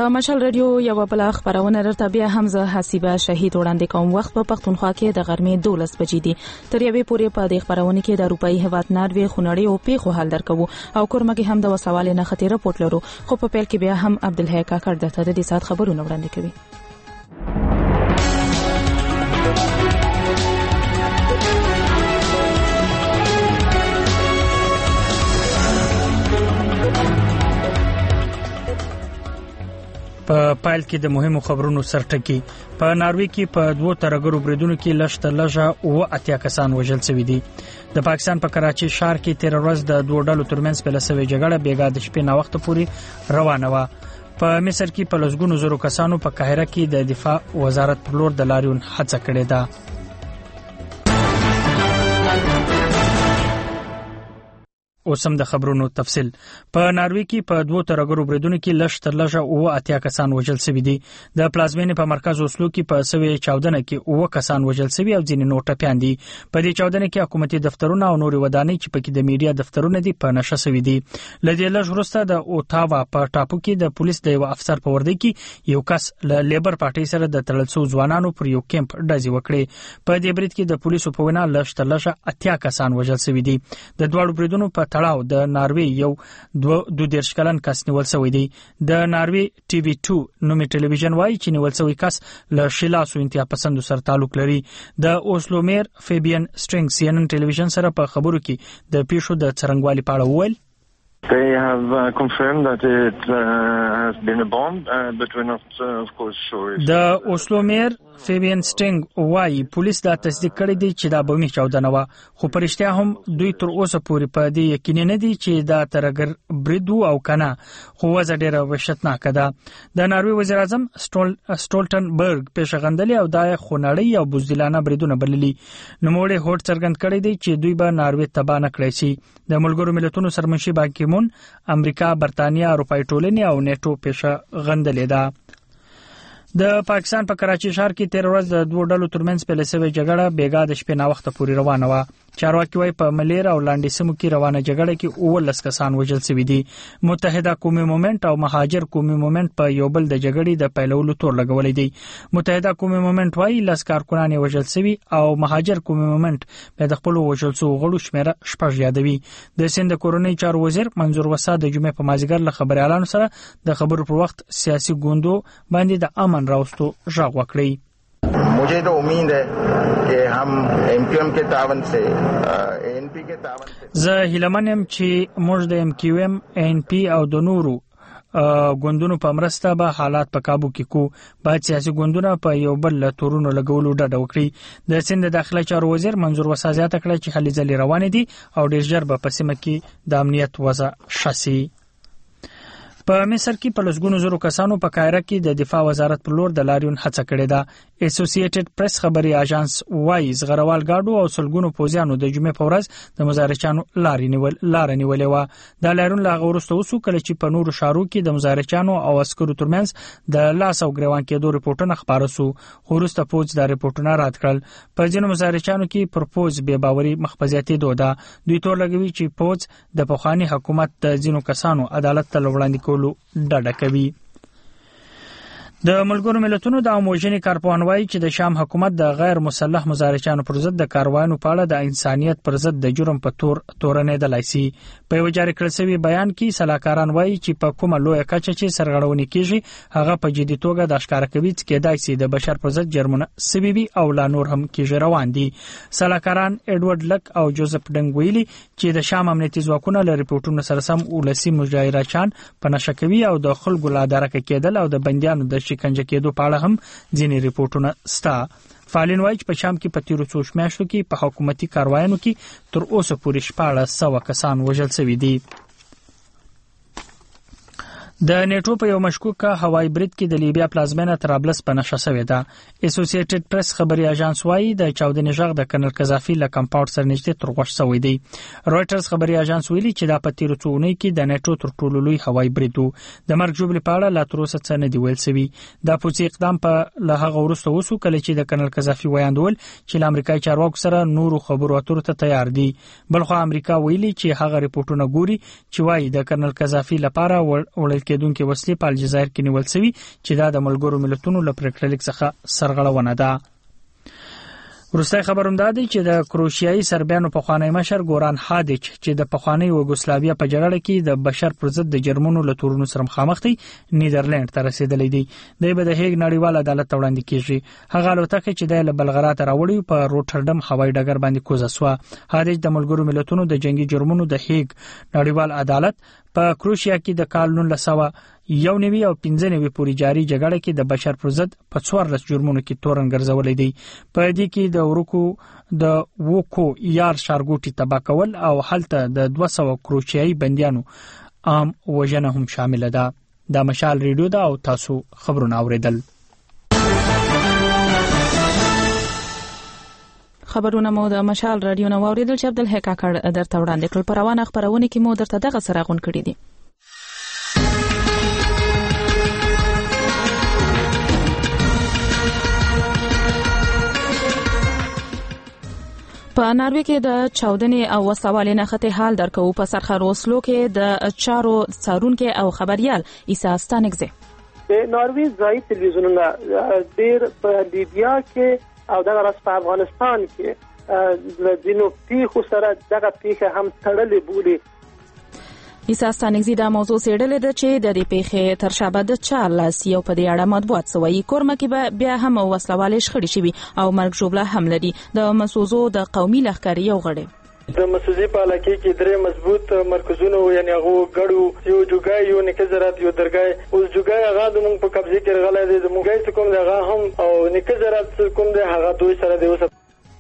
د مشال رادیو یو بل خبرونه درته بیا هم زه حسیبه شهید وړاندې کوم. وخت په پښتونخوا کې د غرمې 12 بجې دي. تر یوې پورې په دې خبرونه کې د اروپאי هیواد ناروې خونړی او پیښو حل درکو او کورمګي هم د وسوالې نه خطر رپورټ لرو. خو په پیل کې بیا هم عبدالحی کاکړ د دې سات خبرونه وړاندې کوي. په پایل کې د مهمو خبرونو سرټکی. په ناروې کې په 2 ترګرو بریدونو کې لشت لږه او 80 کسان وژل شوي دي. د پاکستان په کراچي ښار کې 13 ورځ د دوه ډلو ترمنځ په لسوي جګړه بیګا د شپې نا وخت پورې روانه و. په مصر کې په لسګونو زرو کسانو په قاهره کې د دفاع وزارت پر لور د لاریون هڅه کړې ده. اوسم د خبرونو تفصیل. په ناروې کې په 2 ترګرو بریدونو کې لشت لږه او 80 کسان وژل شوي دي. د پلازمینې په مرکز اوسلو کې په سوي چاودنه کې 9 کسان وژل شوي او ځینې نور ټپيان دي. په دې چاودنه کې حکومتي دفترونه او نوري ودانۍ چې پکې د میډیا دفترونه دي په نشه شوي دي. لدې لږ وروسته د اوټاوا په ټاپو کې د پولیس د یو افسر په وردی کې یو کس له لیبر پارټي سره د تړلسو ځوانانو پر یو کیمپ ډزې وکړې. په دې برید کې د پولیسو په وینا لشت لږه 80 کسان وژل شوي دي. د دوړو بریدونو په تړاو د ناروې یو 22 کلن کس نیول شوی دی. د ناروې ټي وي 2 نومي ټلویزیون وايي چې نیول شوی کس له شیلاسو انتها پسندو سره تعلق لري. د اوسلو میر فیبین سټرینګ سی ان ان ټلویزیون سره په خبرو کې د پیښو د څرنګوالي په اړه وویل. They have confirmed that it has been a bomb, but we're not, of course, sure. د اوسلو میر فیبین سټینګ وايي پولیس دا تصدیق کړی دی چې دا بمي چاودنه و، خو پرشتیا هم دوی تر اوسه پورې په دې یقین نه دي چې دا ترګر بریدو او کنه، خو وځ ډیره وحشتناک ده. د ناروې وزیر اعظم سټولټنبرګ پیشغندلې او دا خونړی او بزدلانه بریدونه بللي. نوموړي هوټ څرګند کړی دی چې دوی به ناروې تباه نه کړی شي. د ملګرو ملتونو سرمنشي بان کی مون امریکا، برتانیا، اروپای ټولنې او نیټو پیشغندلې ده. د پاکستان په کراچي ښار کې 13 ورځ د دوه ډلو ترمنځ په لسوي جګړه بیګا د شپې نا وخت پورې روانه و. چارواکي وايي په ملیر او لاندې سیمو کې روانه جګړه کې 19 کسان وژل شوي دي. متحده قومي مومنت او مهاجر قومي مومنت په یو بل د جګړې د پیلولو تور لګولې دي. متحده قومي مومنت وايي لس کارکونان وژل شوي او مهاجر قومي مومنت په د خپل وژل شوو غړو شمیره شپږ یادوي. د سند کورونی چارو وزیر منظور وسا د جمعې په مازیګر له خبريالانو سره د خبرو پر وخت سیاسي ګوندو باندې د امن راوستو ژغ وکړي. मुझे तो उम्मीद है कि हम एमक्यूएम के तावन से एएनपी के तावन से زه هیلمنم چې موږ د MQM ANP او د نورو ګوندونو په مرسته به حالات په काबू کې کو. باید سیاسي ګوندونه په یو بل تورونو لګولو ډډه وکړي. د سند داخله چارو وزیر منظور وسا زیاته کړه چې هلې ځلې روان دي او ډېر ژر به په سیمه کې د امنیت وضع شاسي. په مصر کې په لسګونو زرو کسانو په قاهره کې د دفاع وزارت پر لور د لاریون هڅه کړې ده. اسوسییټډ پریس خبري اژانس وايي زغروال ګاډو او سلګونو پوځیانو د جمعې په ورځ د مظاهرچیانو لار نیولې و. د لاریون لا غوښتو وسو کله چې په نورو شارو کې د مظاهرچیانو او عسکرو ترمنځ د لاس او ګریوان کېدو رپورټونه خبره سو. خو وروسته پوځ د رپورټونه رد کړل. په ځینو مظاهرچیانو کې پر پوځ بې باوري مخفزياتي دوده. دوی تور لګوي چې پوځ د پخوانی حکومت د ځینو کسانو عدالت ته وړاندې کولو ډډه کوي. د ملګرو ملتونو د اموژنې کارپوهان وايي چې د شام حکومت د غیر مسلح مظاهرچیانو پر ضد د کاروانو په اړه د انسانيت پر ضد د جرم په تورنې د لایسي. په یو جاری کړل شوی بیان کې سلاکاران وايي چې په کومه لویه کچه چې سرغړونې کیږي هغه په جدي توګه د ښکار کوي چې کېدای شي د بشر پر ضد جرمونه سببي او لا نور هم کیږي روان دي. سلاکاران ایډورډ لک او جوزف ډنګ ویلي چې د شام امنیتي ځواکونه له رپورټونو سره سم ولسی مظاهرچیان په نشکوي او د خلکو لا درکه کېدل او د بنديانو د شکنجه کېدو په اړه هم ځینې رپورټونه ستا. فعالین وايي چې په شام کې په تیرو څو میاشتو کې په حکومتي کاروایانو کې تر اوسه پورې 1400 کسان وژل شوي دي. د نیټو په یو مشکوک هوایي برید کې د لیبیا پلازمینه طرابلس په نشه شوې ده. اسوسییټډ پریس خبري اژانس وايي د چاودنې ژغ د کرنل قذافي له کمپاوند سره نږدې ترغوښ شوی دی. رويټرز خبري اژانس ویلي چې دا په تیرو څو اونۍ کې د نیټو تر ټولو لوی هوایي برید و. د مرګ جوړې په اړه لا تر اوسه څه نه دی ویل شوی. دا پوځي اقدام په له هغه وروسته وسو کله چې د کرنل قذافي ویاندول چې له امریکایي چارواکو سره نورو خبرو اترو ته تیار دي. بلخو امریکا ویلي چې هغه رپورټونه ګوري چې وايي د کرنل قذافي لپاره وړل کېدونکو وسلې په الجزایر کې نیول شوی چې دا د ملګرو ملتونو له پریکړلیک څخه سرغړونه ده. وروستی خبر هم دا دی چې د کروشیایي سربیانو پخوانی مشر ګوران حادیچ چې د پخوانی یوګوسلاویا په جګړه کې د بشر پر ضد د جرمونو له تورونو سره مخامخ دی نیدرلند ته رسیدلی دی. دی به د هیګ نړیوال عدالت ته وړاندې کیږي. هغه الوتکه چې د بلغراد راوړی په روټردم هوایي ډګر باندې کوزه سوه. حادیچ د ملګرو ملتونو د جنگي جرمونو د هیګ نړیوال عدالت په کروشیا کې د کال 1991 او 95 پورې جاری جګړه کې د بشر پر ضد په 14 جرمونو کې تورن ګرځولې دي. په دې کې د ورکو د وکو یار شارګوټي تبا کول او هلته د 200 کروشیایي بنديانو عام وژنه هم شامل ده. د مشال ریډیو دا او تاسو خبرونه اوریدل. خبرونه مو د مشال رادیو نو اوریدل چې عبدالحق کاکړ درته وړاندې کړل. په روانه خبرونه کې مو درته دغه سره غون کړی دي. په ناروې کې د چاودنې او وسوالې نښتې حال درکو. په سرخر وسلو کې د چارو څارونکو او خبريال عیسی ستانګزه د ناروې ځای تلویزیونونه ډېر په لیبیا کې او دغه راس په افغانستان کې د دینو پیښو سره دغه پیښه هم تړلې بولي. عیسی ستانګزه دا موضوع سیړلې ده چې د دې پیښې تر شا به د چارلس یو په دې اړه مطبوعات سوی. کورمه کې بیا هم وسلوالې شخړې شوي او مرګ ژوبله هم لري. د مسوزو د قومي لښکرې یو غړی د مسوزي په علاقې کې درې مضبوط مرکزونه یعنی هغه ګړو یو جوګای یو نکزرات یو درګای. اوس جوګای هغه د مونږ په قبضه کې راغلی دی. د مونږ کوم دغه هم او نکزرات کوم دی هغه دوی سره دی. اوس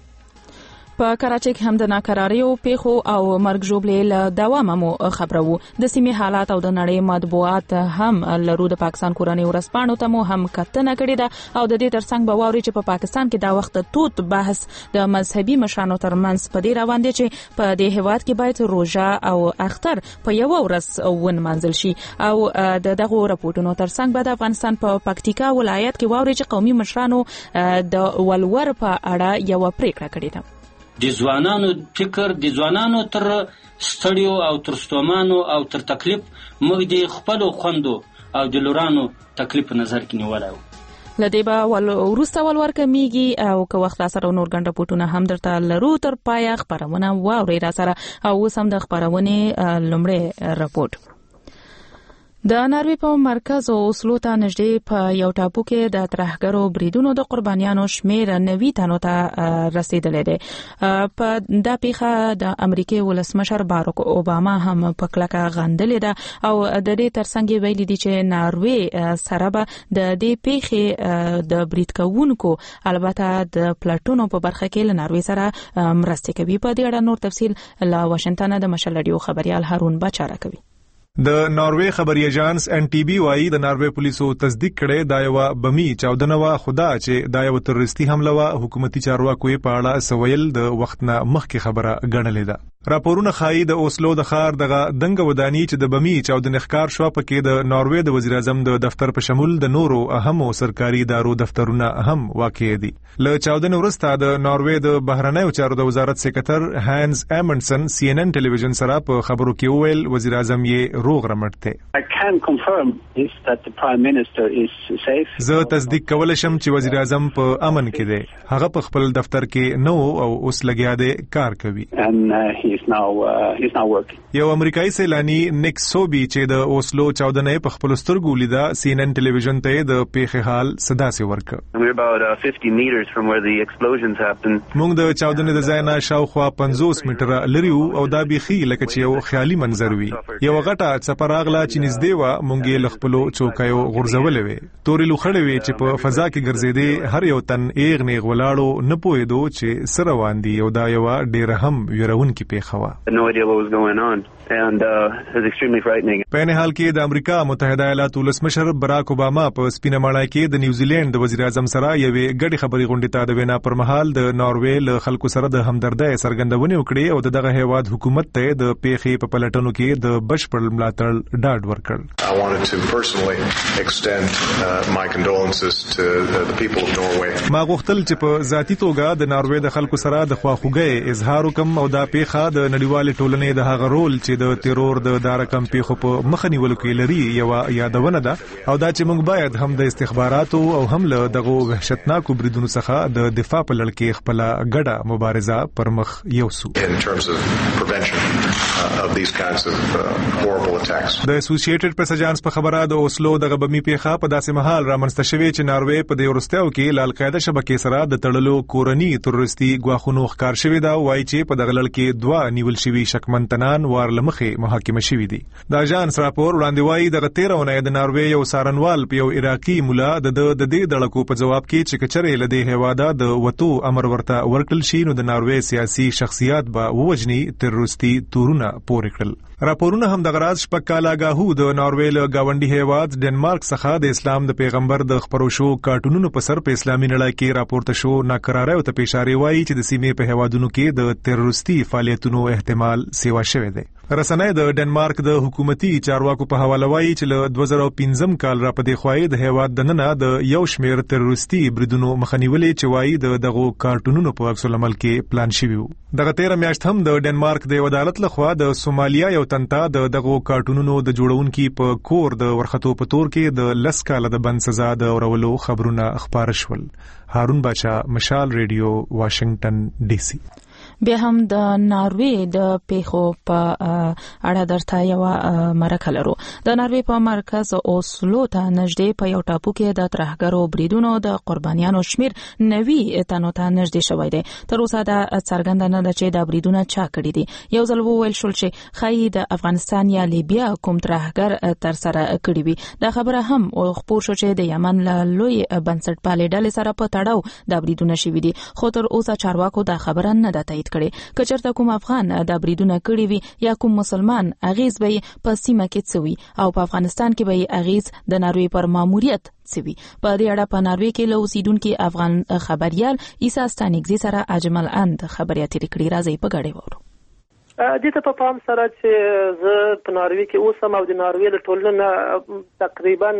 په کراچۍ کې هم د ناکراریو پیښو او مرګ ژوبلې له دوامه مو خبرو. د سیمې حالات او د نړۍ مطبوعات هم لرو. د پاکستان کورنۍ ورځپاڼو ته مو هم کتنه کړې ده او د دې ترڅنګ به واوري چې په پاکستان کې دا وخت توت بحث د مذهبي مشرانو ترمنځ په دې روان دي چې په دې هیواد کې باید روژه او اختر په یو ورځ ونمانځل شي. او دغه راپورټونو ترڅنګ به د افغانستان په پکتیکا ولایت کې واوري چې قومي مشرانو د ولور په اړه یو پریکړه کړې ده. د ځوانانو فکر د ځوانانو تر ستړیو او تر ستومانو او تر تکلیف موږ د خپل خوندو او د لورانو تکلیف نظر کې نیولای. لدی به ورسته ولور کمیږي او که وخت سره نور ګڼ راپورټونه هم درته لرو. تر پای خبرونه واوري را سره او وسم د خبرونه لومړی راپورټ. د ناروې په مرکز اوسلو ته نږدې په یو ټاپو کې د ترهګرو بریدونو د قربانیانو شمیر 90 تنو ته رسیدلې ده. په دا پیښه د امریکای ولسمشر باراک اوباما هم په کلکه غندلې ده او د دې ترڅنګ ویلي دي چې ناروې سره به د دې پیښې د برید کوونکو البته د پلاټونو په برخه کې له ناروې سره مرسته کوي. په دې اړه نور تفصیل له واشنگټن د مشال رادیو خبريال هارون بچاره کوي. د ناروې خبري ایجانس ان ټي بي وايي د ناروې پولیسو تصدیق کړي دا یو بمی چاودنه وا خدا چې دا یو تروریستي حمله وا حکومتي چارواکو په اړه سویل د وخت نه مخکې خبره غنلې ده. راپورونه خایي د اوسلو د ښار دغه دنګ ودانی چې د بمی چاودنې ښکار شو پکې د ناروې د وزیر اعظم د دفتر په شمول د نورو اهمو سرکاري ادارو دفترونه هم واقع دي. له چاودنې وروسته د ناروې د بهرنیو چارو د وزارت سکرټر هانس ایمنډسن سی ان ان ټلویزیون سره په خبرو کې وویل وزیر اعظم یې روغ رمټ ته. I can confirm is that the prime minister is safe. زه تصدیق کولای شم چې وزیر اعظم په امن کې دی. هغه په خپل دفتر کې نو او اوس لګیا دی کار کوي. And he is now working. یو امریکایي سیلانی نیک سوبي چې د اوسلو چاودنې په خپل سترګو لیدا سی ان ان ټلویزیون ته د پیښې حال صدا سي ورک. We're about 50 meters from where the explosions happened. موږ د چاودنې د ځای نه شاوخوا 50 متره لري او دا بيخي لکه چې یو خیالي منظر وي. یو غټه څپراغله چې نږدې و مونږ یې لخپلو چوکایو غورځولې وي. تورې لوخړې وي چې په فضا کې ګرځېدې هر یو تن ایغ نیغ ولاړو نه پوهېدو چې سره واندي او دا یو ډېر هم ویرونکې پیښه وه. No idea what was going on. And it was extremely frightening. په نه حال کې د امریکا متحده ایالاتو ولسمشر باراک اوباما په سپینه ماڼۍ کې د نیوزیلند د وزیر اعظم سره یوې ګډې خبري غونډې ته د وینا پر مهال د ناروې له خلکو سره د همدردۍ څرګندونه وکړه او دغه هیواد حکومت ته د پیښې په پلټنو کې د بشپړ ملاتړ ډاډ ورکړ. I wanted to personally extend my condolences to the people of Norway. ما غوښتل چې په ذاتي توګه د ناروې د خلکو سره د خواخوږۍ اظهار وکم او دا پیښه د نړیوال ټولنې د هغه رول چې د تیرور د دارکم پیښو په مخه نیولو کې لري یو یادونه ده او دا چې موږ باید هم د استخباراتو او هم له دغه وحشتناکو بریدونو څخه د دفاع په لړ کې خپل ګډه مبارزه پر مخ یوسو. د اسوسییټډ پریس اجانس په خبره د اوسلو د غبمی پیښه په داسې مهال رامنځته شوې چې ناروې په د ورستیو کې ل القاعده شبکې سره د تړلو کورنی تروریستي غواخونو ښکار شوی دا وایي چې په دغه لړ کې 2 نیول شوی شکمنتنان وارلمخه محاکمه شوی دي. د اجانس راپور وړاندې وایي د غتیرونه د ناروې یو سارنوال په یو عراقي مولا د دې دړکو په جواب کې چې کچره لدې هواده د وتو امر ورته ورکل شي نو د ناروې سیاسي شخصیت به ووجني تروریستي تورونه پورې کړل. راپورونه هم د غراز شپږ کاله غاهو د ناروې له گاونډي هیواد ډنمارک څخه د اسلام د پیغمبر د خبرو شو کارټونونو په سر په اسلامي نړۍ کې راپورته شو ناکراره او ته پیشاره وایي چې د سیمې په هیوادونو کې د تروریستي فعالیتونو احتمال سیوا شوی دی. رسنۍ د ډنمارک د حکومتي چارواکو په حواله وایي چې له 2015 کال را پدې خوای د هیواد دننه د یو شمېر تروریستي بریدونو مخنیولې چې وایي دغه کارټونونو په عکس العمل کې پلان شوی وو. دغه 13 میاشت هم د ډنمارک د عدالت لخوا د سومالیا یو تنتا دغه کارټونونو د جوړونکو په کور د ورختو په تور کې د 10 کاله د بند سزا د اورولو خبرونه خبر شول. هارون بچا، مشال ریډیو، واشنگټن ډي سي. بیا هم د ناروې د پیښو په اړه درته یو مرکه لرو. د ناروې په مرکز اوسلو ته نږدې په یو ټاپو کې د ترهګرو بریدونو د قربانیانو شمیر 90 تنو ته نږدې شوی دی. تر اوسه دا څرګنده نه ده چې دا بریدونه چا کړي دي. یو ځل وویل شول چې خای د افغانستان یا لیبیا کوم ترهګر تر سره کړي وي. دا خبره هم خبر شو چې د یمن له لوی بنسټپالې ډلې سره په تړاو دا بریدونه شوي دي. خو تر اوسه چارواکو دا خبره نه ده تایید کړي. کچرته کوم افغان دا بریدونه کړی وي یا کوم مسلمان اغیز به په سیمه کې څوي او په افغانستان کې به اغیز د ناروې پر ماموریت څوي. په دې اړه په ناروې کې له اوسیدونکو افغان خبريال عیسی ستانګزي سره اجمل اند خبرياتي کړي راځي په غړې وورو. دې ته په پام سره چې زه په ناروې کې اوسم او د ناروې له ټولنې تقریبا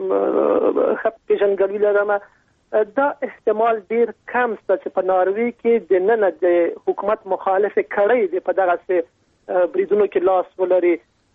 خپ پیژنګلوي لرم، دا احتمال ډیر کم ست چې په ناروې کې د نن د حکومت مخالفه کړي دی په دغه بریدونو کې لاس ولري.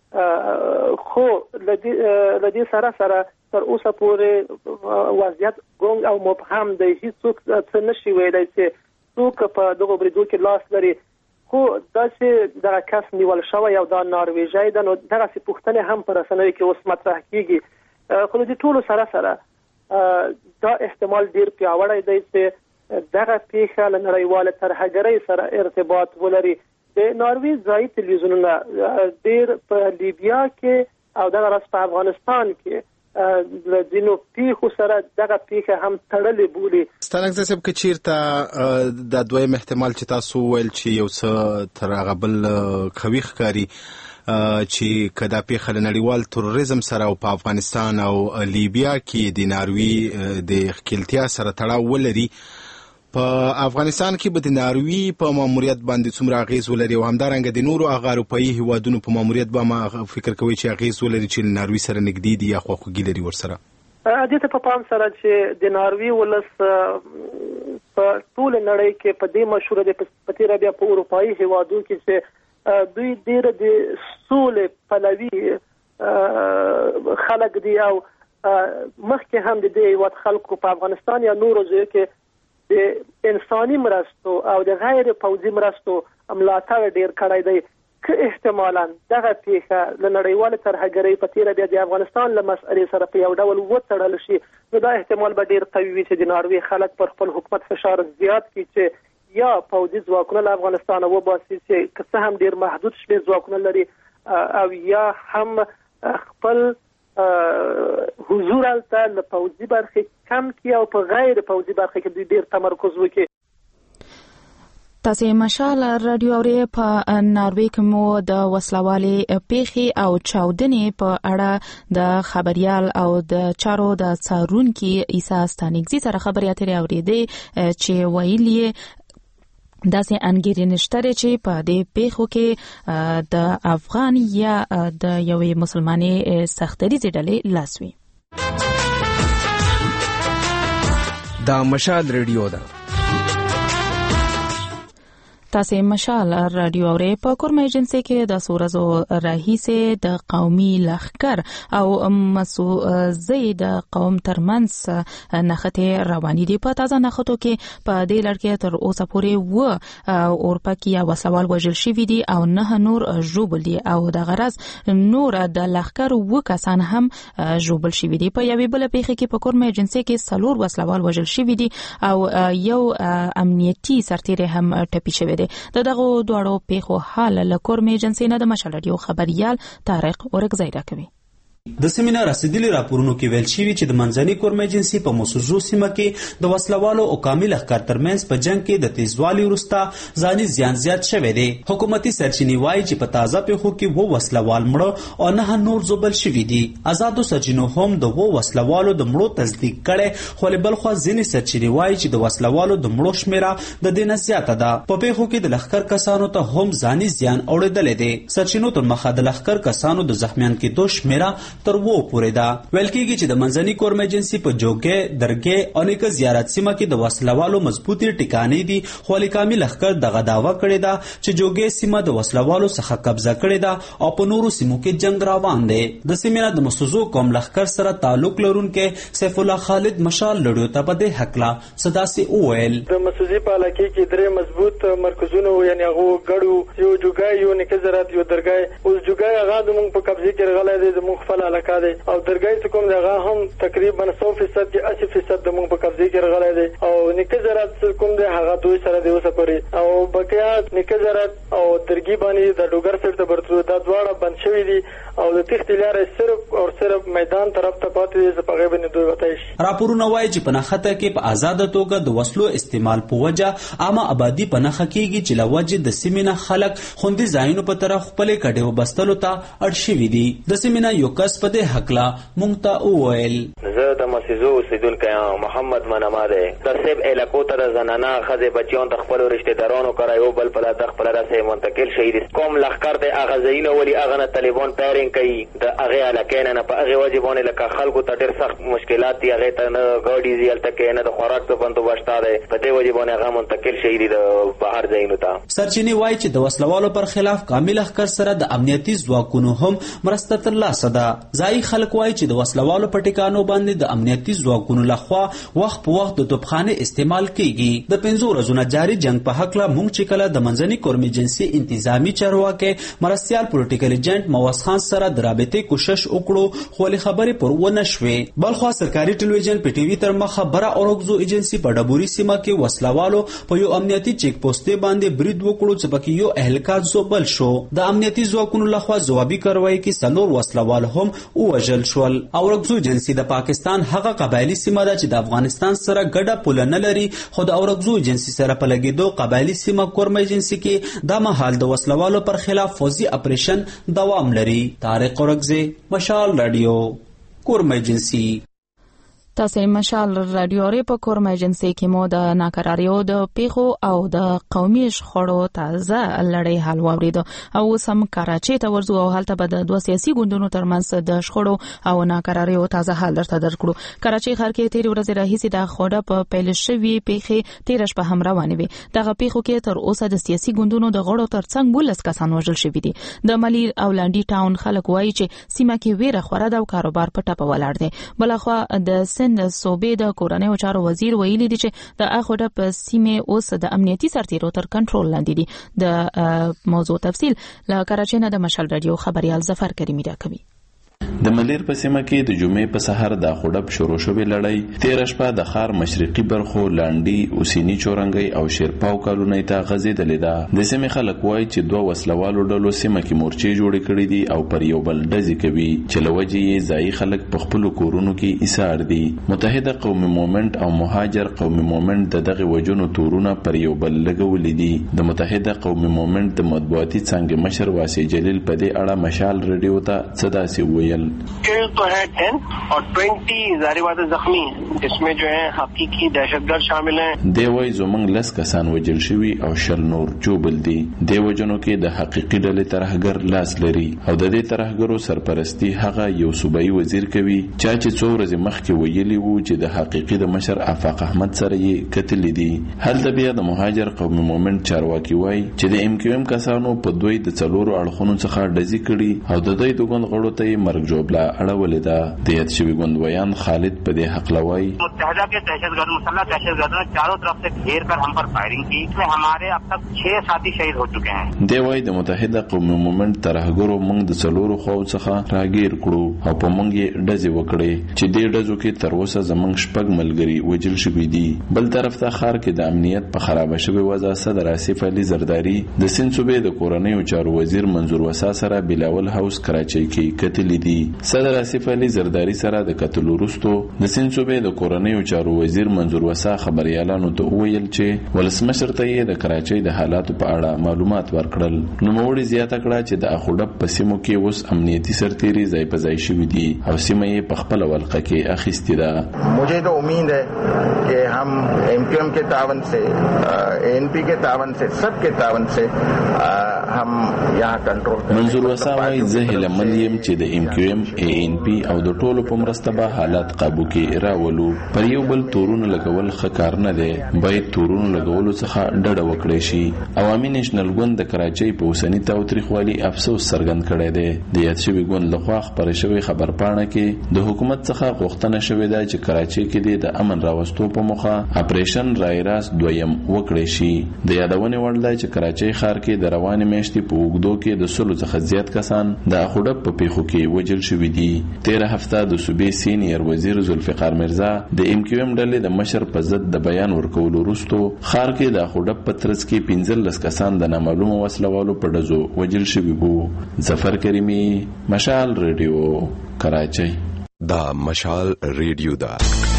خو لدی سره تر اوسه پورې وضعیت ګونګ او مبهم دی. هیڅوک څه نشي ویلای چې څوک په دغه بریدونو کې لاس لري. خو دا چې دغه کس نیول شوی او دا نارویژی ده نو دغه پوښتنه هم پر رسنیو کې اوس مطرح کیږي. خو د ټولو سره دا احتمال ډیر پیاوړی دی چې دغه پیښه له نړیواله ترهګرۍ سره ارتباط ولري. د ناروې ځایي تلویزیونونه ډیر په لیبیا کې او دغه راس په افغانستان کې د دینو پیښو سره دغه پیښه هم تړلې بولي. ستانګزه صاحب که چیرته د دویم احتمال چې تاسو ویل چې یو څه تر هغه بل خوي ښکاري چې کدا پیښه نړیوال تروریزم سره او په افغانستان او لیبیا کې د ناروې د خپلتیا سره تړاو ولري، په افغانستان کې به د ناروې په ماموریت باندې څومره اغیز ولري او همدارنګه د نورو اروپایي هیوادونو په ماموریت باندې فکر کوي چې اغیز ولري چې ناروې سره نږدې دي یا خواخوږي لري ورسره. دې ته په پام سره چې د ناروې ولس په ټول نړۍ کې په دې مشهور دي په تیر بیا په اروپایي هیوادونو کې چې دوی ډیر د سولې پلوي خلک دي او مخکې هم د دې وخت خلکو په افغانستان یا نورو ځایو کې د انساني مرستو او د غیر پوځي مرستو ملاتړ ډیر کړی دی. که احتمالاً دغه پیښه له نړیواله ترهګرۍ په تیر بیا د افغانستان له مسئلې سره په یو ډول وتړل شي نو دا احتمال به ډیر قوي وي چې د ناروې خلک پر خپل حکومت فشار زیات کړي چې یا پوځي ځواکونه له افغانستان وباسي چې که څه هم ډیر محدود شمېر ځواکونه لري او یا هم خپل حضور هلته له پوځي برخې کم کړي او په غیر پوځي برخې کې ډیر تمرکز وکړي. تاسو مشال رادیو اوري په ناروې کې مو د وسلوالې پیښې او چاودنې په اړه د خبريال او د چارو د څارونکو عیسی ستانګزي سره خبرې اترې اورېدې چې ویلي داسې انګیرنې شته چې په دې پیښو کې د افغان یا د یوې مسلمانې سختري ډلې لاس وي. دا مشال ریډیو ده. تاسو مشال رادیو اوري په کورمه ایجنسی کې د سورزو راهیسه د قومي لخر او مسوزي د قوم ترمنځ نخته رواني دي. په تازه نخټو کې په دې لړ تر اوسه پورې اورپکیا وسوال وجل شوی دي او نه نور جوبل دي او د غرض نور د لخر کسان هم جوبل شوی دي. په یوې بل پیښه کې په کورمه ایجنسی کې سلور وسوال وجل شوی دي او یو امنیتي سرتیری هم ټپي شوی. دغه دوړو پیښو حال له کورمه ایجنسی نه د مشال رادیو خبريال طارق ورګزی راکوي. د سیمینار رسیدلی راپورونو کې ویل شوی چې د منځني کورمه ایجنسی په موسوزو سیمه کې د وسلوالو او کامل لښکر ترمنځ په جنگ کې د تیزوالي وروسته ځاني زیان زیات شوی دی. حکومتي سرچینې وایي چې په تازه پیښو کې وو وسلوال مړه او نه نور زوبل شوی دي. آزادو سرچینو هم د وو وسلوالو د مړو تصدیق کړي، خو بل خو ځینې سرچینې وایي چې د وسلوالو د مړو شمیره د دې نه زیاته ده. په پیښو کې د لښکر کسانو ته هم ځاني زیان اوریدل دي. سرچینو تر مخه د لښکر کسانو د زخمیان کېدو شمیره تر وو پورې ده. ویل کېږي چې د منځني کورمه ایجنسی په جوګه درګه او نیکه زیارت سیمه کې د وسلوالو مضبوطی ټکانې دي، خو کامل لښکر دغه داوا کړی ده چې جوګه سیمه د وسلوالو څخه قبضه کړې ده او په نورو سیمو کې جنگ روان دی. د سیمه د مسوزو قوم لښکر سره تعلق لرونکي سیف الله خالد مشال لړیو ته په دې حقلا صداسي اویل د مسوزي په علاقې کې درې مضبوط مرکزونه یعنی هغه ګړو یو جوګه یو نیکه زیارت یو درګه. اوس جوګه هغه د مونږ په قبضه کې راغلی دی، د مونږ خپل علاقه دی او درګای کوم دغه هم تقریبا 100% کې 80% د مونږ په قبضه کې راغلی دی او نیکه زیارت کوم دی هغه دوی سره دی اوسه پورې او بقیا نیکه زیارت او درګي باندې د ډوګر سره د برترو د دواړه بند شوی دي او د تخت لارې صرف میدان طرف ته پاتې دي. په غیبه نه دوی وتاي شي. راپورونه وایي چې په نخته کې په آزاد توګه د وسلو استعمال په وجه عامه آبادی په نخ کېږي چې لوجه د سیمینه خلک خوندي ځایونو په طرف خپل کډه وبستلو ته اړ شوی دي. د سیمینه یو کس په دې حقلا مونږ ته اویل زه د مسیزو اوسیدونکی محمد منما دی. د سیب علاقو ته د زنانه ښځې بچیان د خپلو رشتې دارانو کره یو بل په د خپله رسې منتقل شوي دي. کوم لښکر دی هغه ځایونه ولي هغه نه طالبان پیرنګ کوي د هغې علاقې نه په هغې وجې باندې لکه خلکو ته ډېر سخت مشکلات دي. هغې ته نه ګاډي ځي هلته کې نه د خوراک څه بندوبست دی. په دې وجې باندې هغه منتقل شوي دي د بهر ځایونو ته. سرچینې وایي چې د وسلوالو پر خلاف کامل لښکر سره د امنیتي ځواکونو هم مرسته ترلاسه ده. ځایي خلک وایي چې د وسلوالو په ټکانو باندې د امنیتي ځواکونو لخوا وخت په وخت د توپخانې استعمال کیږي. د 5 ورځو جاري جنگ په حق لا مونږ چې کله د منځني کورمه ایجنسی انتظامی چارواکي مرستيال پولیټیکل ایجنټ موث خان سره د رابطې کوشش وکړو، خو له خبرې پر ونه شوې. بلخو سرکاري ټلویزیون پی ټي وی تر مخه برا اورګزو ایجنسی په ډبوري سیمه کې وسلوالو په یو امنیتي چیک پوسټ باندې برید وکړو چې پکې یو اهلکار زوبل شو. د امنیتي ځواکونو لخوا ځوابي کاروایی کې سلور وسلوال هم وژل شول. اورګزو ایجنسی د پاکستان هغه قبایلی سیمه ده چې د افغانستان سره ګډه پوله نه لري، خو د اورګزو ایجنسی سره په لګیدو قبایلی سیمه کورمه ایجنسی کې د مهال د وسلوالو پر خلاف فوزي اپریشن دوام لري. طارق ورګزی مشال رادیو کورمه ایجنسی. تاسو مشال رادیو ری په کورمه ایجنسی کې مو د ناکراریو د پیښو او د قومي شخړو تازه لړۍ حل واورید او سم کراچۍ ته ورځو او حالت به د دوه سیاسي ګوندونو ترمنځ د شخړو او ناکراریو تازه حل درته درکړو. کراچۍ ښار کې تیر ورځ راهیسې د خوړه په پیل شوی پیښې تیرش په هم روانې وي. دغه پیښو کې تر اوسه د سیاسي ګوندونو د غړو ترڅنګ 12 کسان وژل شوي دي. د ملي او لانډي ټاون خلک وایي چې سیمه کې ویره خوره ده او کاروبار په ټپه ولاړ دی. بلخوا د د صوبې د کورنیو چارو وزیر ویلي دی چې د اخوده په سیمه اوس د امنیتي سرتیرو تر کنټرول لاندې دي. د موضوع تفصیل له کراچۍ نه د مشال رادیو خبريال ظفر کریمی راکوي. د ملیر په سیمه کې د جمعې په سحر د خوډب شروع شوې لړۍ تیر شپه د خار مشرقي برخو لاندې اوسینی چورنګي او شیرپاو کالونۍ ته غځېدلې ده. د سیمې خلک وایي چې دوه وسلوالو ډلو سیمه کې مورچې جوړې کړې دي او پر یو بل ډزې کوي چې لوجې یې ځایي خلک په خپل کورونو کې ایثار دي. متحده قومي مومنت او مهاجر قومي مومنت دغه وجونو تورونه پر یو بل لګولې دي. د متحده قومي مومنت د مطبوعاتي څنګه مشر واسي جلیل په دې اړه مشال رادیو ته صدا سي ویل किल तो है 10 और 20 ज़ाहिर बात है जख्मी हैं, इसमें जो है हकीकी दहशतगर्द शामिल हैं। دی وایي زموږ 10 کسان وژل شوي او 10 نور جوبل دي. دی وجنو کې د حقیقي ډلې ترهګر لاس لري او د دې ترهګرو سرپرستی هغه یو صوبایي وزیر کوي چې څو ورځې مخکې ویلي وو چې د حقیقي د مشر آفاق احمد سره یې کتلې دي. هلته بیا د مهاجر قومي مومنت چارواکي وایي چې د MQM کسانو په دوی د څلورو اړخونو څخه ډزې کړي او د دوی د ګوند غړو ته یې مرګ جوړه اړولې ده. د یاد شوي ګوندویان خالد په دې حق لوي متحدہ के दहशतगर्द मुसल्लह दहशतगर्दों ने चारों तरफ से घेर कर हम पर फायरिंग की, इसमें हमारे अब तक 6 साथी शहीद हो चुके हैं. دی وایي د متحده قومي مومنت ترهګرو موږ د څلورو خواو څخه راګیر کړو او په موږ یې ډزې وکړې چې دې ډزو کې تر اوسه زموږ 6 ملګري وژل شوي دي. بل طرف ته ښار کې د امنیت په خرابه شوې وضع صدر آصف علي زرداري د سند صوبې د کورنیو چارو وزیر منظور وسا سره بلاول هاوس کراچۍ کې کتلې دي. صدر آصف علي زرداري سره د کتلو وروسته د سند صوبې د کورنیو چارو وزیر منظور وسا خبريالانو ته وویل چې ولسمشر ته یې د کراچۍ د حالاتو په اړه معلومات ورکړل. نوموړي زیاته کړه چې د اخوډب په سیمو کې اوس امنیتي سرتیري ځای په ځای شوي دي او سیمه یې په خپله ولقه کې اخیستې ده. मुझे तो उम्मीद है कि हम MQM के तावन से ANP के तावन से सबके तावन से हम यहाँ कंट्रोल करें. منظور وسا وایي زه هیلهمند یم چې د MQM ANP او د ټولو په مرسته به حالات قابو کې راولو. پر یو بل تورونه لګول ښه کار نه دی، باید تورونه لګولو څخه ډډه وکړی شي. عوامي نیشنل ګوند د کراچۍ په اوسني تاوتریخوالي افسوس څرګند کړی دی. د یاد شوي ګوند لخوا خپاره شوې خبرپاڼه کې د حکومت څخه غوښتنه شوې ده چې کراچۍ کې د امن راوستو په موخه اپریشن رایراس دویم وکړی شي. د یادونې وړ ده چې کراچۍ ښار کې د روانې میاشتې په اوږدو کې د 100 څخه زیات کسان د اخوډب په پیښو کې وژل شوي دي. 13 هفته د صوبې سینیر وزیر ذوالفقار مرزا د MQM ډلې د مشر په ضد د بیان ورکولو وروسته ښار کې د اخوډب په ترڅ کې 15 کسان د نامعلومو وسلوالو په ډزو وژل شوي وو. ظفر کریمي، مشال ریډیو، کراچۍ. دا مشال ریډیو دا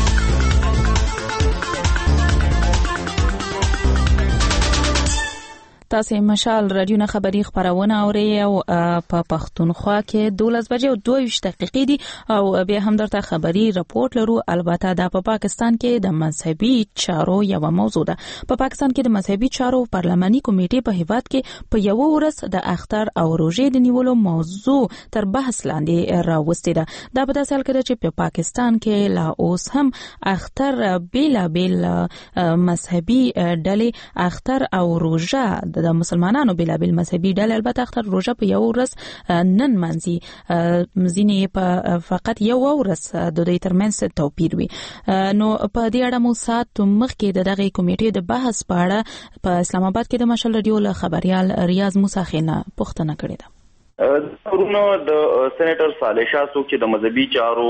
تاسو مشال رادیو نه خبری خبرونه اوري او په پښتونخوا کې 12 بجې او 22 دقیقې دي او بیا هم درته خبری رپورت لرو. البته دا په پاکستان کې د مذهبي چارو یو موضوع ده. په پاکستان کې د مذهبي چارو پارلماني کمیټې په هیواد کې په یو ورځ د اختر او روژې د نیولو موضوع تر بحث لاندې راوستې ده. دا په داسې حال کې چې په پاکستان کې لا اوس هم اختر بیل مذهبي ډلې اختر او روژه د مسلمانانو بلابل مذهبي ډلې البته اختر روژه په یو ورځ نن منځي ځینې په فقط یو ورځ د دوی ترمنځ توپیر وي. نو په دې اړه مو سات مخکې د دغه کمیټې د بحث په اړه په اسلام آباد کې د مشال رادیو له خبريال ریاض موسی خینه پوښتنه کړې ده. ورونو د سېنیټر صالح شاه څوک چې د مذهبي چارو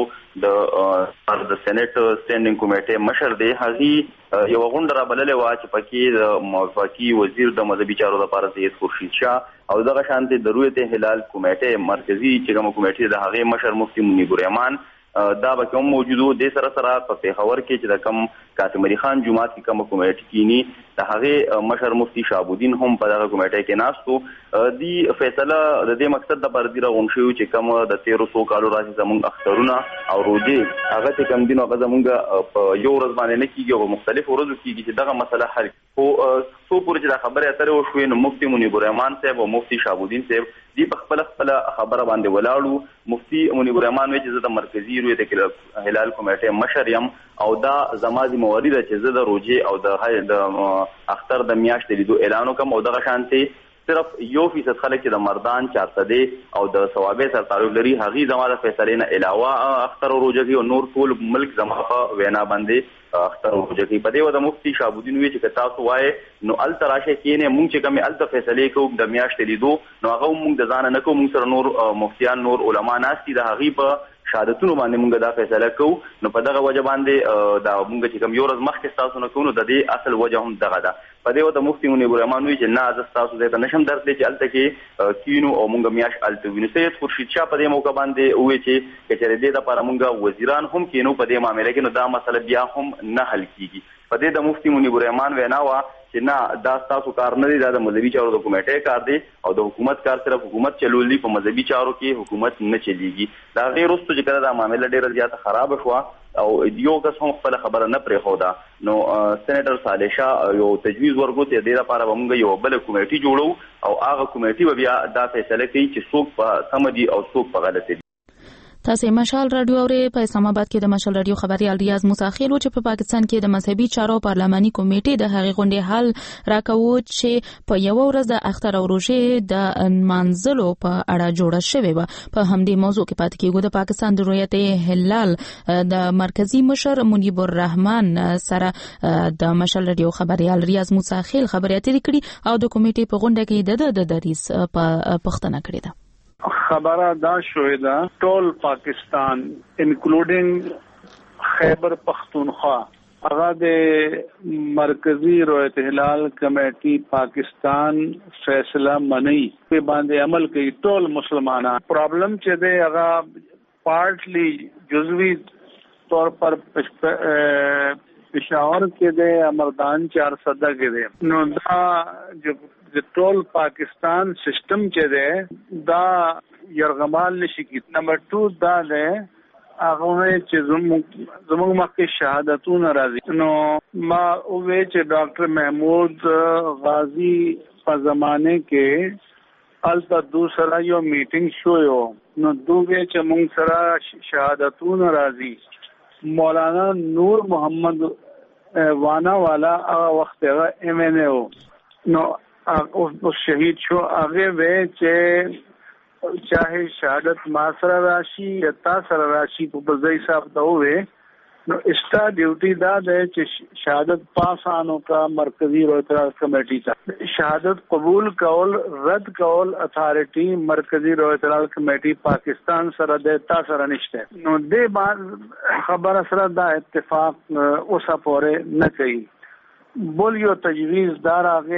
د سېنیټ سټینډینګ کمیټې مشر دی، هغه یو غونډه را بللې وه چې پکې د موافقي وزیر د مذهبي چارو لپاره سید خورشید شاه او دغه شانتې د رویت هلال کمیټې مرکزي چې کومه کمیټې د هغې مشر مفتي منیب الرحمن دا به کوم موجودو د سره په پیښور کې چې د کم قاسم علي خان جماعت کې کوم کمیټه کینی د هغه مشر مفتی شهابالدین هم په دغه کمیټه کې ناستو. دی فیصله د دې مقصد د پر دی راغون شو چې کوم د 1300 کالو راځي زمونږ اخترونه او روزي هغه چې کوم دین هغه زمونږ په یو ورځ باندې نه کیږي او مختلف ورځو کیږي چې دغه مسله حل او څو پورې چې خبره اترې وشوې نو مفتی منیب الرحمن صاحب او مفتی شهابالدین صاحب دی په خپل خبره باندې ولاړو. مفتی منیب الرحمن وایي چې د مرکزی رویت هلال کمیټه مشر یم او دا زمازي موارد چې زه د روزي او د اختر د میاشتې لیدو اعلان وکم او دغه شانتي صرف 1% خلک چې د مردان 400 او د ثوابه سره تعلق لري هغه زماده فیصله نه علاوه اختر او روزي او نور ټول ملک زماخه وینا باندې اختر او روزي په دې و د مفتی شهابالدین وی چې تاسو وای نو ال تراشه کینه مونږ چې کوم ال فیصله کوو د میاشتې لیدو نو هغه مونږ د ځان نه کوو مونږ سره نور مفتیان نور علما ناشتي د هغه په شهادتونو باندې مونږ دا فیصله کوو. نو په دغه وجه باندې دا مونږ چې کوم یو ورځ مخکې تاسو نه کوو د دې اصل وجه هم دغه ده په دې وته مفتي منیب الرحمن وی چې نه از تاسو ته نشم درته چې الته کې کینو او مونږ میاش الته وینو. سید خورشید شاه په دې موقع باندې وی چې کچره دې د لپاره مونږ وزیران هم کینو په دې معاملې کې، نو دا مسله بیا هم نه حل کیږي. په دې د مفتي منیب الرحمن وینا وا چې نه دا تاسو کار نه دی، دا د مذهبي چارو د کمیټې کار دی او د حکومت کار صرف حکومت چلولي، په مذهبي چارو کې حکومت نه چلیږي. دا غیر وروسته چې کله دا معامله ډیره زیاته خراب شوه او یو کس هم خپل خبره نه پرېښوده، نو سېنیټر صالح شاه یو تجویز ورکړو چې دې لپاره به موږ یو بله کمیټي جوړو او هغه کمیټي به بیا دا فیصله کوي چې څوک په سمه دي او څوک په غلطه دي. تاسو مشال رادیو اورئ. په اسلام آباد کې د مشال رادیو خبريال ریاض موسی خیل چې په پاکستان کې د مذهبي چارو پارلماني کمیټې د هغې غونډې حل راکوي چې په یو ورځ د اختر او روژې د منځلو په اړه جوړه شوې و. په همدې موضوع کې پاتې کېږو. د پاکستان د رؤیت هلال د مرکزی مشر منیب الرحمن سره د مشال رادیو خبريال ریاض موسی خیل خبرې اترې کړي او د کمیټې په غونډه کې د دریس په پښتنه کړې ده. خبره دا شوې ده ټول پاکستان انکلوډینګ خیبر پختونخوا هغه د مرکزی رؤیت هلال کمیټي پاکستان فیصله منی په باندې عمل کوي. ټول مسلمانان پرابلم چې دی هغه پارټلی جزوی طور پر پشاور کې دی، امردان 400 کې دی. نو دا جو د ټول پاکستان سیستم چې دی دا یرغمال نشي کی. نمبر 2 دا دی هغه چې زموږ مخکې شهادتونه راځي. نو ما وې چې ډاکټر محمود غازی په زمانه کې الته دوسرا یو میټینګ شویو، نو دوی چې موږ سره شهادتونه راځي. مولانا نور محمد وانا والا هغه وخت هغه MNA نو او شهید شو. هغه وې چې چاہے شهادت ما سره راشي یا تا سره راشي په بځای صاحب ته وې، نو استا ډیوټي دا ده چې شهادت پاسانو کا مرکزی رؤیت کمیټی ته شهادت قبول کول رد کول اتھارټي مرکزی رؤیت کمیټی پاکستان سره د تا سره نشته. نو دې بعد خبره سره دا اتفاق اوسه پورې نه کوي. بول یو تجویز دار آگے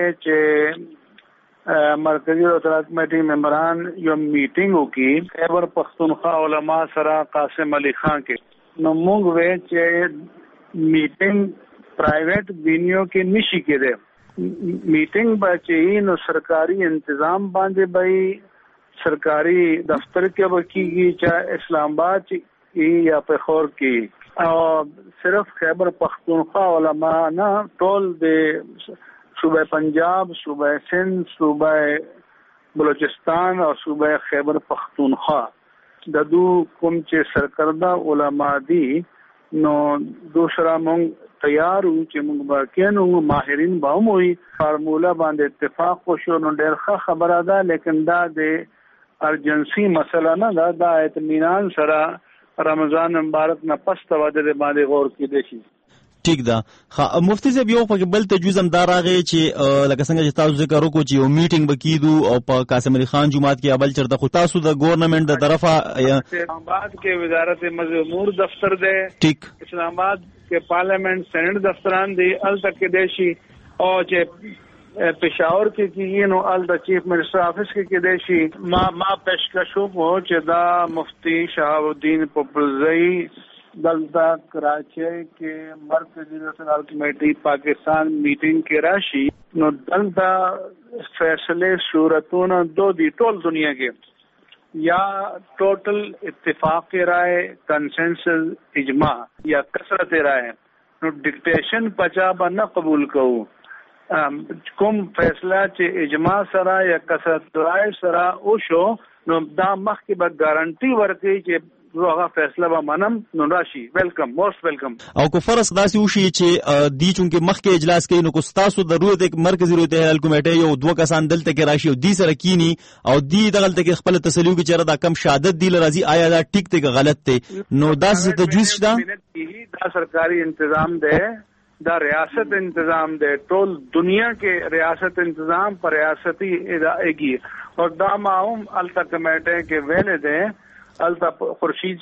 چې مرکزی رؤیت کمیٹی ممبران یو میټینګ وکړي خیبر پختونخوا علما سره قاسم علي خان کې. نو موږ وې چې میټینګ پرایویټ وینیو کې نشي کېده. میټینګ بچي نو سرکاري انتظام باندې به سرکاري دفتر کې وکیږي چې اسلام آباد کې یا پیښور کې او صرف خیبر پختونخوا علماء نه ټول د صوبه پنجاب، صوبه سندھ، صوبه بلوچستان او صوبه خیبر پختونخوا د دو کوم چې سرکرده علماء دي، نو دوسرا مونږ تیار وو چې مونږ باکینو ماهرین به موي فارمولا باندې اتفاق وشو. نو ډېر ښه خبره ده، لیکن دا د ارجنسی مسله نه ده. دا اطمینان سره رمضان مبارک نه پس تواده باندې غور کړئ شي. ٹھیک ده. مفتی صاحب یو په بل تجویز هم دا راغی چې لکه څنګه چې تاسو ذکر وکړو چې یو میټینګ بکیدو او په قاسم علي خان جماعت کې اول چرته خو تاسو د گورنمنت د طرفه اسلام آباد کې وزارت امور دفتر ده، ٹھیک، اسلام آباد کې پارلیمنٹ سینٹ دفتران دي ال تک کې دیشي او چې پشاور کې کیږي نو ال د چیف منسٹر آفس کې دیشي. ما پیشکشو کو چې دا مفتی شهاب الدین پپلزئی دلتا کراچی کې مرکزی رؤیت کمیٹی پاکستان میټینګ کې راشي. نو دلتا فیصله صورتونه دو دي ټول دنیا کې، یا ټوټل اتفاق رائے کنسنسس اجماع یا کثرت رائے. نو ډیکټیشن پچا باندې قبول کوو. کوم فیصله چې اجماع سره یا کثرت رائے سره او شو نو دا مخکې به ګارانټي ورکړي چې هغه فیصله به منم نو راشي. ویلکم، موست ویلکم. او کو فرض داسې وشي چې دی چونکه مخکې اجلاس کوي نو کو تاسو د رؤیت مرکزی رؤیت هلال کمیټه یو دوه کسان دلته کې راشي او دی سره کینی او دی دغلته کې خپل تسلیو کې چیرې دا کم شهادت دی لرازي آیا دا ټیک ته غلط ته نو داسې تجویز شته. دا سرکاري انتظام ده، دا ریاست انتظام دے. ټول دنیا کې ریاست انتظام پر ریاستی ادارے کی اور دا معاون التا کمیٹے کے ویلے دے. التا خورشید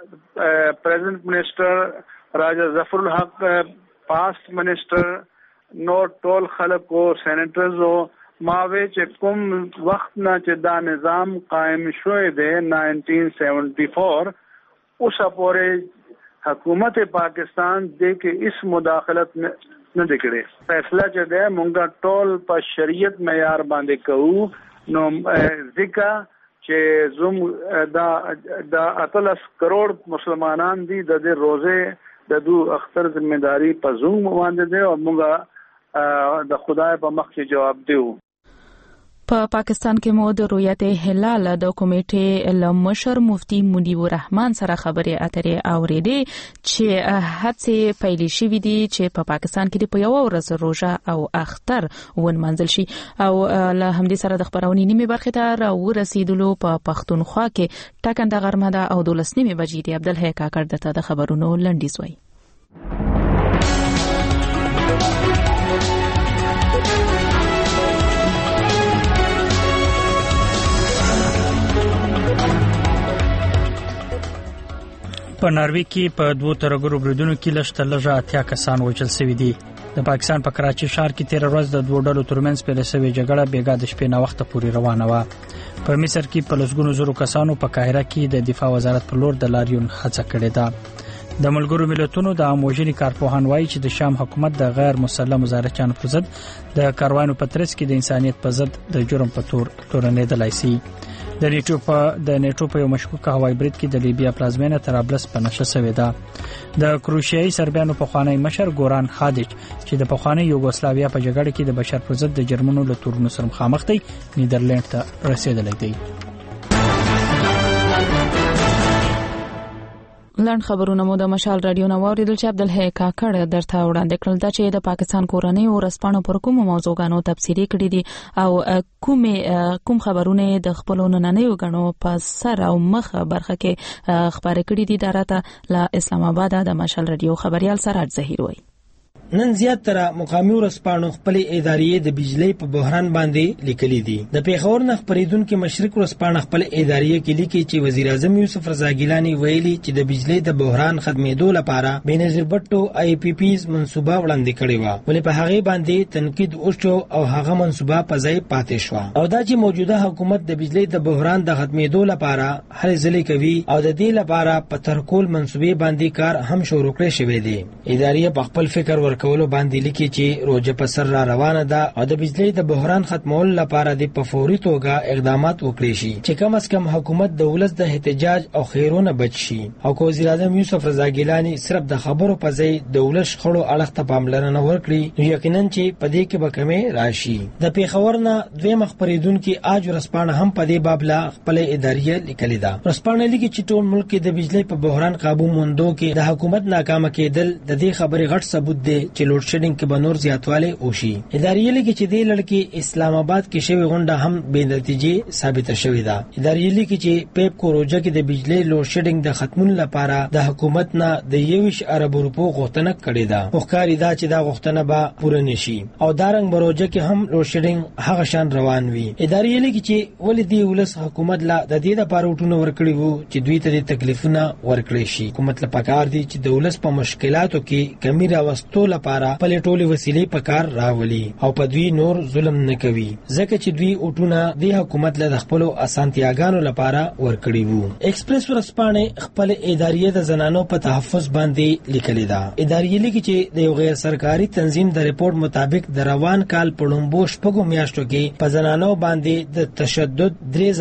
شاہ پریزیڈنٹ منسٹر، راجہ ظفر الحق پاسٹ منسٹر، نو ټول خلکو سېنیټرزو ماوي چې کوم وخت نه چې دا نظام قائم شوی دی 1974 اوس پورې حکومت پاکستان دې کې اس مداخلت نه دکړي فیصله چې ده مونږه ټول په شریعت معیار باندې کوو نو ځکه چې زوم دا 18 کروڑ مسلمانان دي د دې روزه د دو اختر ذمہداری په زوم باندې ده او موږ د خدای په مخ کې جواب دیو. په پاکستان کې مو د رؤیت هلال د کمیټې لمشر مفتی مجیب الرحمن سره خبرې اترې اورېدې چې هڅې پیل شوې دي چې په پاکستان کې په یو ورځ روزه او اختر ونمنځل شي او له همدې سره د خبرونې نیمه برخه ته راورسېدلو په پښتونخوا کې ټاکنده غرمه ده او 12 نیمه بجې دی. عبدالحی کاکړ دته د خبرونو لنډیز وایي. په ناروې کې په 2 ترګرو بریدونو کې لږ لږه 80 کسان وژل شوي دي. د پاکستان په کراچي ښار کې 13 ورځ د 2 ډلو ترمنځ پیل شوې جګړه بیګا د شپې نه وخت پورې روانه وه. په مصر کې په لسګونو زرو کسانو په قاهره کې د دفاع وزارت پر لور د لاریون هڅه کړې ده. د ملګرو ملتونو د اموژنی کارپوهان وایي چې د شام حکومت د غیر مسلح مظاهرچیانو پر ضد د کاروانو په ترڅ کې د انسانیت په ضد د جرم په تور تورنېدلای شي. د نیټو په یو مشکوک هوایي برید کې د لیبیا پلازمینه طرابلس په نشه شوې ده. د کروشیایي سربیانو په خوانی مشر ګوران خادیچ چې د پخوانی یوګوسلاویا په جګړه کې د بشر پر ضد د جرمنو له تورونو سره مخامخ دی نیدرلند ته رسیدلی دی. لړن خبرونه مو د مشال رادیو نو اوریدل چې عبدالحی کاکړ درته وړاندې کړل دا چې د پاکستان کورنۍ او رسپانو پر کومو موضوعګانو تفصیلی کړي دي او کوم خبرونه د خپل نننیو غنو په سر او مخ برخه کې خبرې کړي دي. دراته له اسلام آباد د مشال رادیو خبريال سراج ظهیر وایي. نن زیاتره مقامي ورسپانو خپل ادارې د بجلی په بحران باندې لیکلي دي. د پیښور نه خبرېدونکو مشرق ورسپانو خپل ادارې کې لیکي چې وزیر اعظم یوسف رضا ګیلانی ویلي چې د بجلی د بحران ختمېدو لپاره بېنظیر بټو آی پی پیز منصوبه وړاندې کړې و ولې په هغه باندې تنقید وشو او هغه منصوبه په ځای پاتې شو او دا چې موجوده حکومت د بجلی د بحران د ختمېدو لپاره هلې ځلې کوي او د دې لپاره په ترکول منصوبې باندې کار هم شروع کړی شوی دی. ادارې په خپل فکر ورکولو باندې لیکي چې روزه په سر را روانه ده او د بجلی د بحران ختمولو لپاره د په فوري توګه اقدامات وکړي شي چې کم از کم حکومت د ولس د احتجاج او خیرونه بچ شي او وزیر اعظم یوسف رضا ګیلانی صرف د خبرو په ځای د ولس خړو اړخ ته پاملرنه ورکړي نو یقینا چې په دې کې به کمې راشي. د پیښور نه دوی مخبرېدونکو اج ورسپانه هم په دې باب لا خپل ادارې لیکلي ده. ورسپانه لیکي چې ټول ملک کې د بجلی په بحران قابو موندو کې د حکومت ناکامه کېدل د دې خبرې غټ ثبوت دی چې لوډ شیډینګ کې بنور زیاتواله وشي. ادارې لیکي چې د لړکی اسلام آباد کې شوی غونډه هم بې نتیجې ثابت شوې ده. ادارې لیکي چې پیپ کوروجه کې د بجلی لوډ شیډینګ د ختمون لپاره د حکومت نه د 21 ارب روپو غوښتنه کړې ده. مخکاري دا چې دا غوښتنه به پوره نشي او دارنګ بروجه کې هم لوډ شیډینګ هغه شان روان وي. ادارې لیکي چې ولې دی ولس حکومت لا د دې لپاره وټونه ورکړي وو چې دوی ته د تکلیفونه ورکړي شي. حکومت لپاره پکار دي چې د ولس په مشکلاتو کې کمی راوستو لپاره په ټولې وسیلې په کار راولي او په دوی نور ظلم نه کوي ځکه چې دوی وټونه د حکومت له خپل اسانتیاګانو لپاره ورکړي وو. ایکسپریس ورسپانه خپل ادارې د زنانو په تحفظ باندې لیکلي ده. ادارې لیکي چې د یو غیر سرکاري تنظیم د ریپورت مطابق د روان کال په لومبو شپږو میاشتو کې په زنانو باندې د تشدد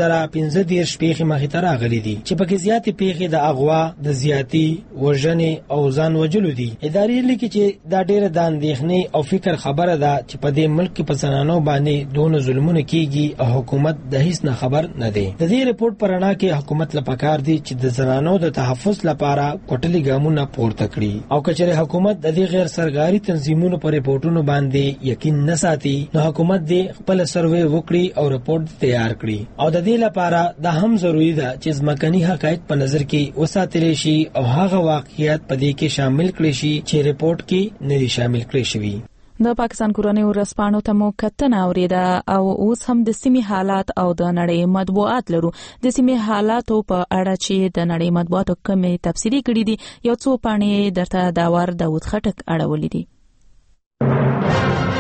3015 پیښې مخې ته راغلي دي چې پکې زیاتې پیښې د اغوا د زیاتی وژنې او ځان وژلو دي. ادارې لیکي چې دا ډېر د اندېښنې او فکر خبره ده چې په دې ملک کې په زنانو باندې دونه ظلمونه کیږي او حکومت د هیڅ نه خبر نه دی. د دې ریپورت پر اړه کې حکومت لپاره دی چې د زنانو د تحفظ لپاره کوټلي ګامونه پورته کړي او کچره حکومت د دې غیر سرکاري تنظیمونو پر ریپورتونو باندې یقین نه ساتي نو حکومت دې خپل سروې وکړي او ریپورت تیار کړي او د دې لپاره دا هم ضروری ده چې ځمکني حقایق په نظر کې وساتل شي او هغه واقعیت په دې کې شامل کړي شي چې ریپورت کې نه شامل کړي شوی. د پاکستان کورنۍ ورسپانو ته مو کتنه اوریده او اوس هم د سیمې حالات او د نړۍ مطبوعات لرو. د سیمې حالاتو په اړه چې د نړۍ مطبوعاتو کمې تفصیلی کړي دي یو څو پاڼې درته داور داود خټک اړولې دي.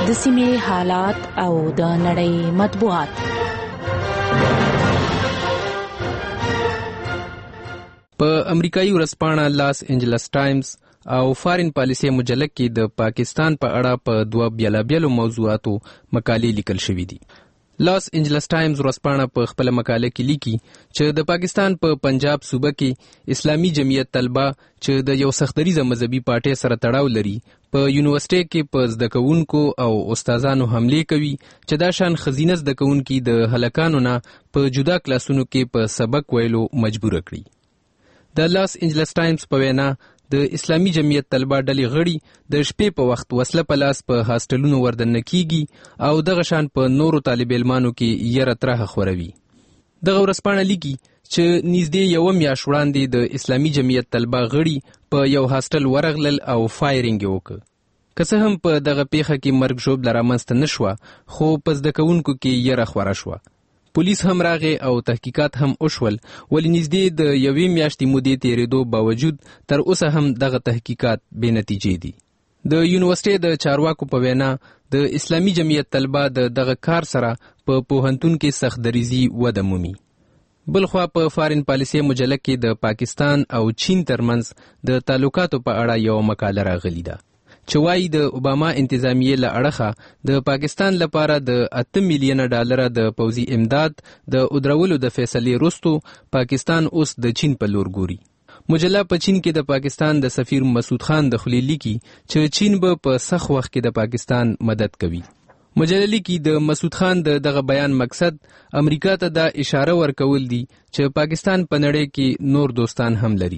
د سیمې حالات او د نړۍ مطبوعات. په امریکایي ورځپاڼه لاس انجلس ټایمز او فارین پالیسي مجله کې د پاکستان په اړه په دوه بیلابیلو موضوعاتو مقالې لیکل شوې دي. لاس انجلس ټایمز ورځپاڼه په خپل مقاله کې لیکي چې د پاکستان په پنجاب صوبه کې اسلامي جمعیت طلبه چې د یو سختدریزه مذهبي پارټۍ سره تړاو لري په یونیورسيټي کې په زده کوونکو او استادانو حمله کوي چې دا شان خزینه زده کوونکي د هلکانو نه په جدا کلاسونو کې په سبق ویلو مجبور کړي. د لاس انجلس ټایمز په وینا د اسلامي جمعیت طلبه ډلې غړي د شپې په وخت وسله په لاس په هاستلونو وردننه کیږي او دغه شان په نورو طالب علمانو کې یره ترخه خوروي. دغه ورځپاڼه لیکي چې نږدې یو میاشت وړاندې د اسلامي جمعیت طلبه غړي په یو هاستل ورغلل او فایرینګ وکړ. که څه هم په دغه پیښه کې مرګ ژوبله رامنځته نه شوه، خو په زده کوونکو کې یره خوره شوه. پولیس هم راغی او تحقیقات هم وشول، ولې نږدې د یوې میاشتې مودې تېرېدو باوجود تر اوسه هم دغه تحقیقات بې نتیجې دي. د یونیورسيټي د چارواکو په وینا د اسلامي جمعیت طلبه د دغه کار سره په پوهنتون کې سخت دریزي وده مومي. بلخوا په فارین پالیسي مجله کې د پاکستان او چین ترمنځ د تعلقاتو په اړه یو مقاله راغلی ده چې وايي د اوباما انتظامیې له اړخه د پاکستان لپاره د 8 میلیونه ډالره د پوځي امداد د ودرولو د فیصلې وروسته پاکستان اوس د چین په لور ګوري. مجله په چین کې د پاکستان د سفیر مسعود خان د خلیل لیکي چې چین به په سخت وخت کې د پاکستان مدد کوي. مجله لیکي د مسعود خان دغه بیان مقصد امریکا ته د اشاره ورکول دي چې پاکستان په نړۍ کې نور دوستان هم لري.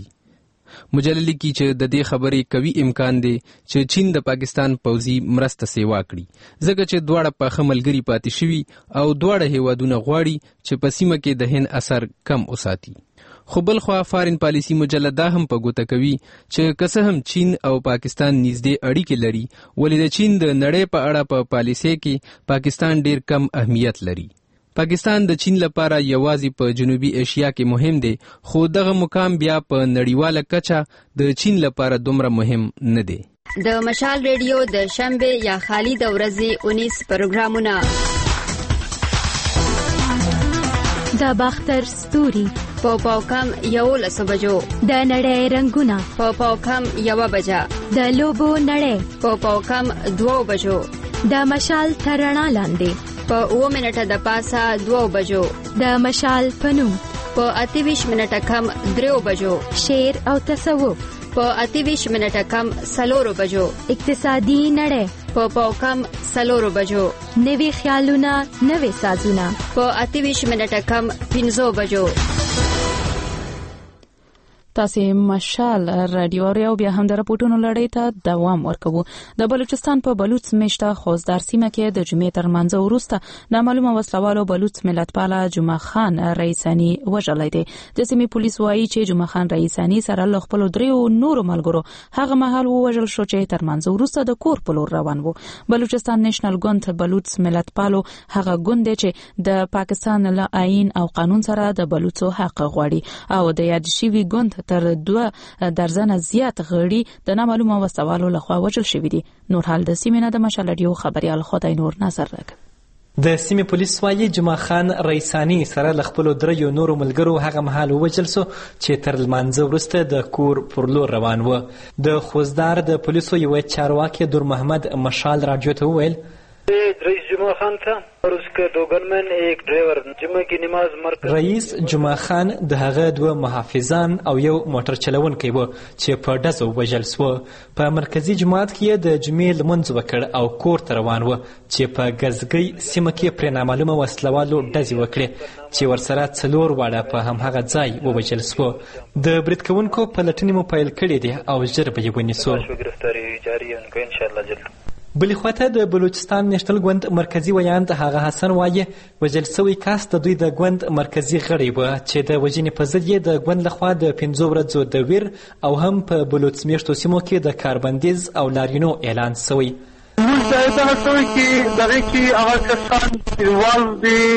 مجله لیکي چې د دې خبرې قوي امکان دی چې چین د پاکستان پوځي مرسته سیوا کړي، ځکه چې دواړه په ښه ملګري پاتې شوي او دواړه هیوادونه غواړي چې په سیمه کې د هند اثر کم وساتي. خو بلخوا فارین پالیسي مجله دا هم په ګوته کوي چې که څه هم چین او پاکستان نږدې اړیکې لري، ولې د چین د نړۍ په اړه په پالیسي کې پاکستان ډیر کم اهمیت لري. پاکستان د چین لپاره یوازې په جنوبي ایشیا کې مهم دی، خو دغه مقام بیا په نړیواله کچه د چین لپاره دومره مهم نه دی. د مشال ریډیو د شنبه یا خالی د ورځې 19 پروګرامونه: د باختر ستوري په پاوکم 11 بجو، د نړۍ رنگونه په پاوکم 1 بجه، د لوبو نړۍ په پاوکم 2 بجو، د مشال ترڼا لاندې په 9 منټه د پاسه 2 بجو، د مشال پنوم په 28 منټه کم 3 بجو، شعر او تصوف په 28 منټه کم 4 بجو، اقتصادي نړۍ په پاوکم 4 بجو، نوي خیالونه نوي سازونه په 28 منټه کم 15 بجو. تاسو مشال رادیو او بیا هم د راپورټونو لړۍ ته دوام ورکوو. د بلوچستان په بلوچ میشته خوزدار سیمه کې د جمعې تر منځ وروسته نامعلومه وسلوالو بلوچ ملتپاله جمعه خان رئیسانی وژلی دی. د سیمې پولیس وایي چې جمعه خان رئیسانی سره له خپل دریو نورو ملګرو هغه مهال وژل شو چې تر منځ وروسته د کور په لور روان وو. بلوچستان نېشنل ګوند بلوچ ملتپالو هغه ګوند چې د پاکستان له آئین او قانون سره د بلوچو حق غواړي او د یاد شوی ګوند تر 2 درجن زیات غړي د نامعلومه وسوالو لخوا وژل شوی دي. نور حال د سیمې نه د مشال رادیو خبريال خدای نور ناصر راک. د سیمې پولیس وایي جمعه خان رئیسانی سره له خپل دریو نورو ملګرو هغه مهال وژل شو چې تر لمانځه وروسته د کور پر لور روان و. د خوزدار د پولیسو یو چارواکي دور محمد مشال رادیو ته وویل رئیس جمعه خان تھا اور اس کے دو گنمین ایک ڈرائیور جمعه کی نماز مرکز. رئیس جمعه خان د هغه دوه محافظان او یو موټر چلونکی و چې په ډزو وژل شو. په مرکزی جماعت کې د جمعې لمونځ وکړ او کور ته روان و چې په غزګۍ سیمه کې پر نامعلومه وسلوالو ډزې وکړې چې ورسره 4 واړه په همغه ځای ووژل شو. د برید کوونکو پلټنې مو پیل کړې دي او ژر به یې ونیسو. گرفتاری جاری ان کو ان شاء الله جلد. بلې خواته د بلوچستان نېشنل ګوند مرکزی ویاند هغه حسن وایي وژل شوی کس د دوی د ګوند مرکزی غړی و چې د وژنې په ضد یې د ګوند لخوا د 15 ورځو د ویر او هم په بلوچ میشتو سیمو کې د کاربندیز او لارینو اعلان شوی. موږ دا اعلان شوی چې دغه کې هغه کسان انوالو دي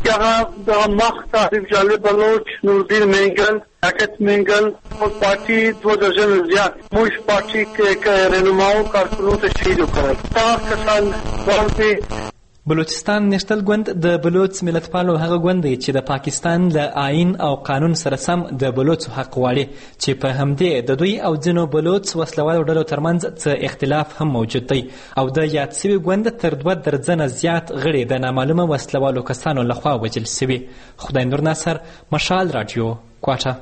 यहाँ मख तारिफ जाले बलोच नूरुद्दीन मेंगल हरकत मेंगल और पार्टी 2 दर्जन ज्यादा मुश पार्टी के रहनुमाओं कारकुनों से शहीद होकर कसान गाँव पे بلوچستان نېشنل ګوند د بلوچ ملتپالو هغه ګوند دی چې د پاکستان له آئین او قانون سره سم د بلوچ حق غواړي چې په همدې د دوی او ځینو بلوچ وسلوالو ډلو ترمنځ څه اختلاف هم موجود دی او د یاد سوي ګوند تر 2 درجنه زیات غړي د نامعلومه وسلوالو کسانو لخوا وژل سوي. خدای نور ناصر، مشال رادیو، کوټه.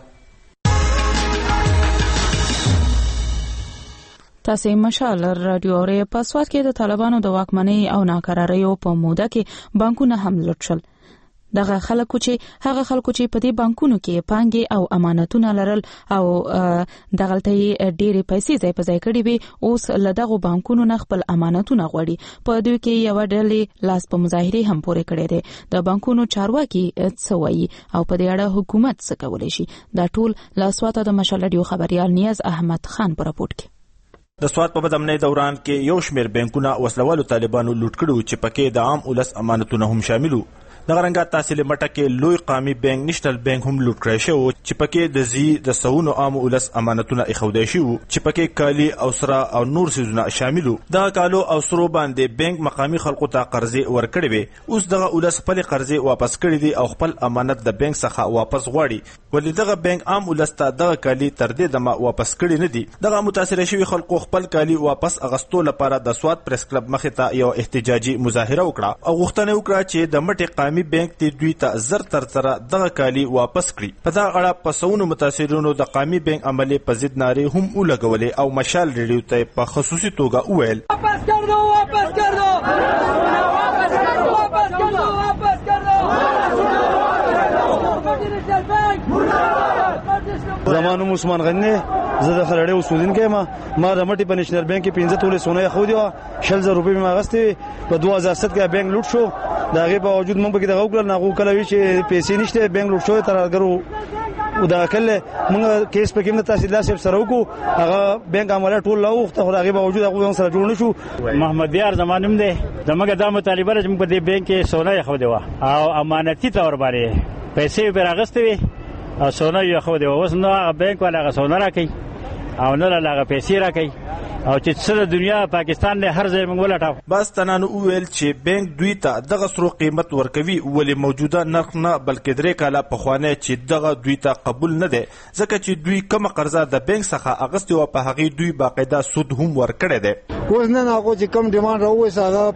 تاسې مشال رادیو اورئ. په سوات کې د طالبانو د واکمنۍ او ناکراریو په موده کې بانکونه هم لوټ شول. دغه خلکو چې په دې بانکونو کې پانګې او امانتونه لرل او دغلته یې ډېرې پیسې ځای په ځای کړې وي، اوس له دغو بانکونو نه خپل امانتونه غواړي. په دوی کې یوه ډلې لاس په مظاهرې هم پورې کړی دی. د بانکونو چارواکي څه وایي او په دې اړه حکومت څه کولی شي؟ دا ټول له سواته د مشال رادیو خبریال نیاز احمد خان په راپورټ کې. د سوات په بدامنۍ دوران کې یو شمېر بانکونه وسلوالو طالبانو لوټ کړي چې پکې د عام ولس امانتونه هم شامل وو. دغه رنګه تحصیل مټه کې لوی قومي بانک نېشنل بانک هم لوټ کړی شو چې پکې د سونو عام ولس امانتونه ایښودای شي چې پکې کالي او سره او نور څیزونه شامل وو. دغه کالو او سرو باندې بانک مقامي خلکو ته قرضې ورکړې وې. اوس دغه ولس خپل قرضې واپس کړي دي او خپل امانت د بانک څخه واپس غواړي، ولې دغه بانک عام ولس ته دغه کالي تر دې دمه واپس کړي نه دي. دغه متاثر شوي خلکو خپل کالي واپس اغستو لپاره د سوات پریس کلب مخې ته یو احتجاجي مظاهره وکړه او غوښتنه وکړه چې د مټې قومي بانک ته دوی ته زر تر سره دغه کالي واپس کړي. په دغه اړه په سونو متاثرینو د قومي بانک عملي په ضد نارې هم ولګولې او مشال ریډیو ته په خصوصي توګه وویل واپس کر دو واپس کر دو واپس کر دو واپس کر دو واپس کر دو. زمانو عثمان غنی زه د خلړې اوسیدونکی ما د مټي په نېشنل بانک کې 15 تولې سونه خو دی 6000 روپۍ ما غستې په 2007 کې بانک لوټ شو. دا غي باوجود موږ کې دغه وکړل نه کله وی چې پیسې نشته بانک لوټ شو ترګرو او دا کله موږ کیس په کې نه تحصیلدار صاحب سره وکړو هغه بانک عملیات ټول لا وخت خو هغه باوجود هغه سره جوړ نشو. محمد یار زمانم دی زموږ د مطالبه چې موږ په دې بانک کې سونه خو دی او امانتي تور باندې پیسې به راغستې او سونه یې خو دی اوس نو بانک والا سونه راکې او نه لاغه پیسې راکې او چې څه د دنیا پاکستان نه هر ځای موږ ولټاو. بس تنانو وویل چې بانک دوی ته دغه سرو قیمت ورکوي ولې موجوده نرخ نه بلکې 3 کاله پخوانی چې دغه دوی ته قبول نه دی ځکه چې دوی کومه قرضه د بانک څخه اغستې او په هغې دوی باقاعده سود هم ورکړی دی. اوس نن هغه چې کم ډیمانډ راوویست هغه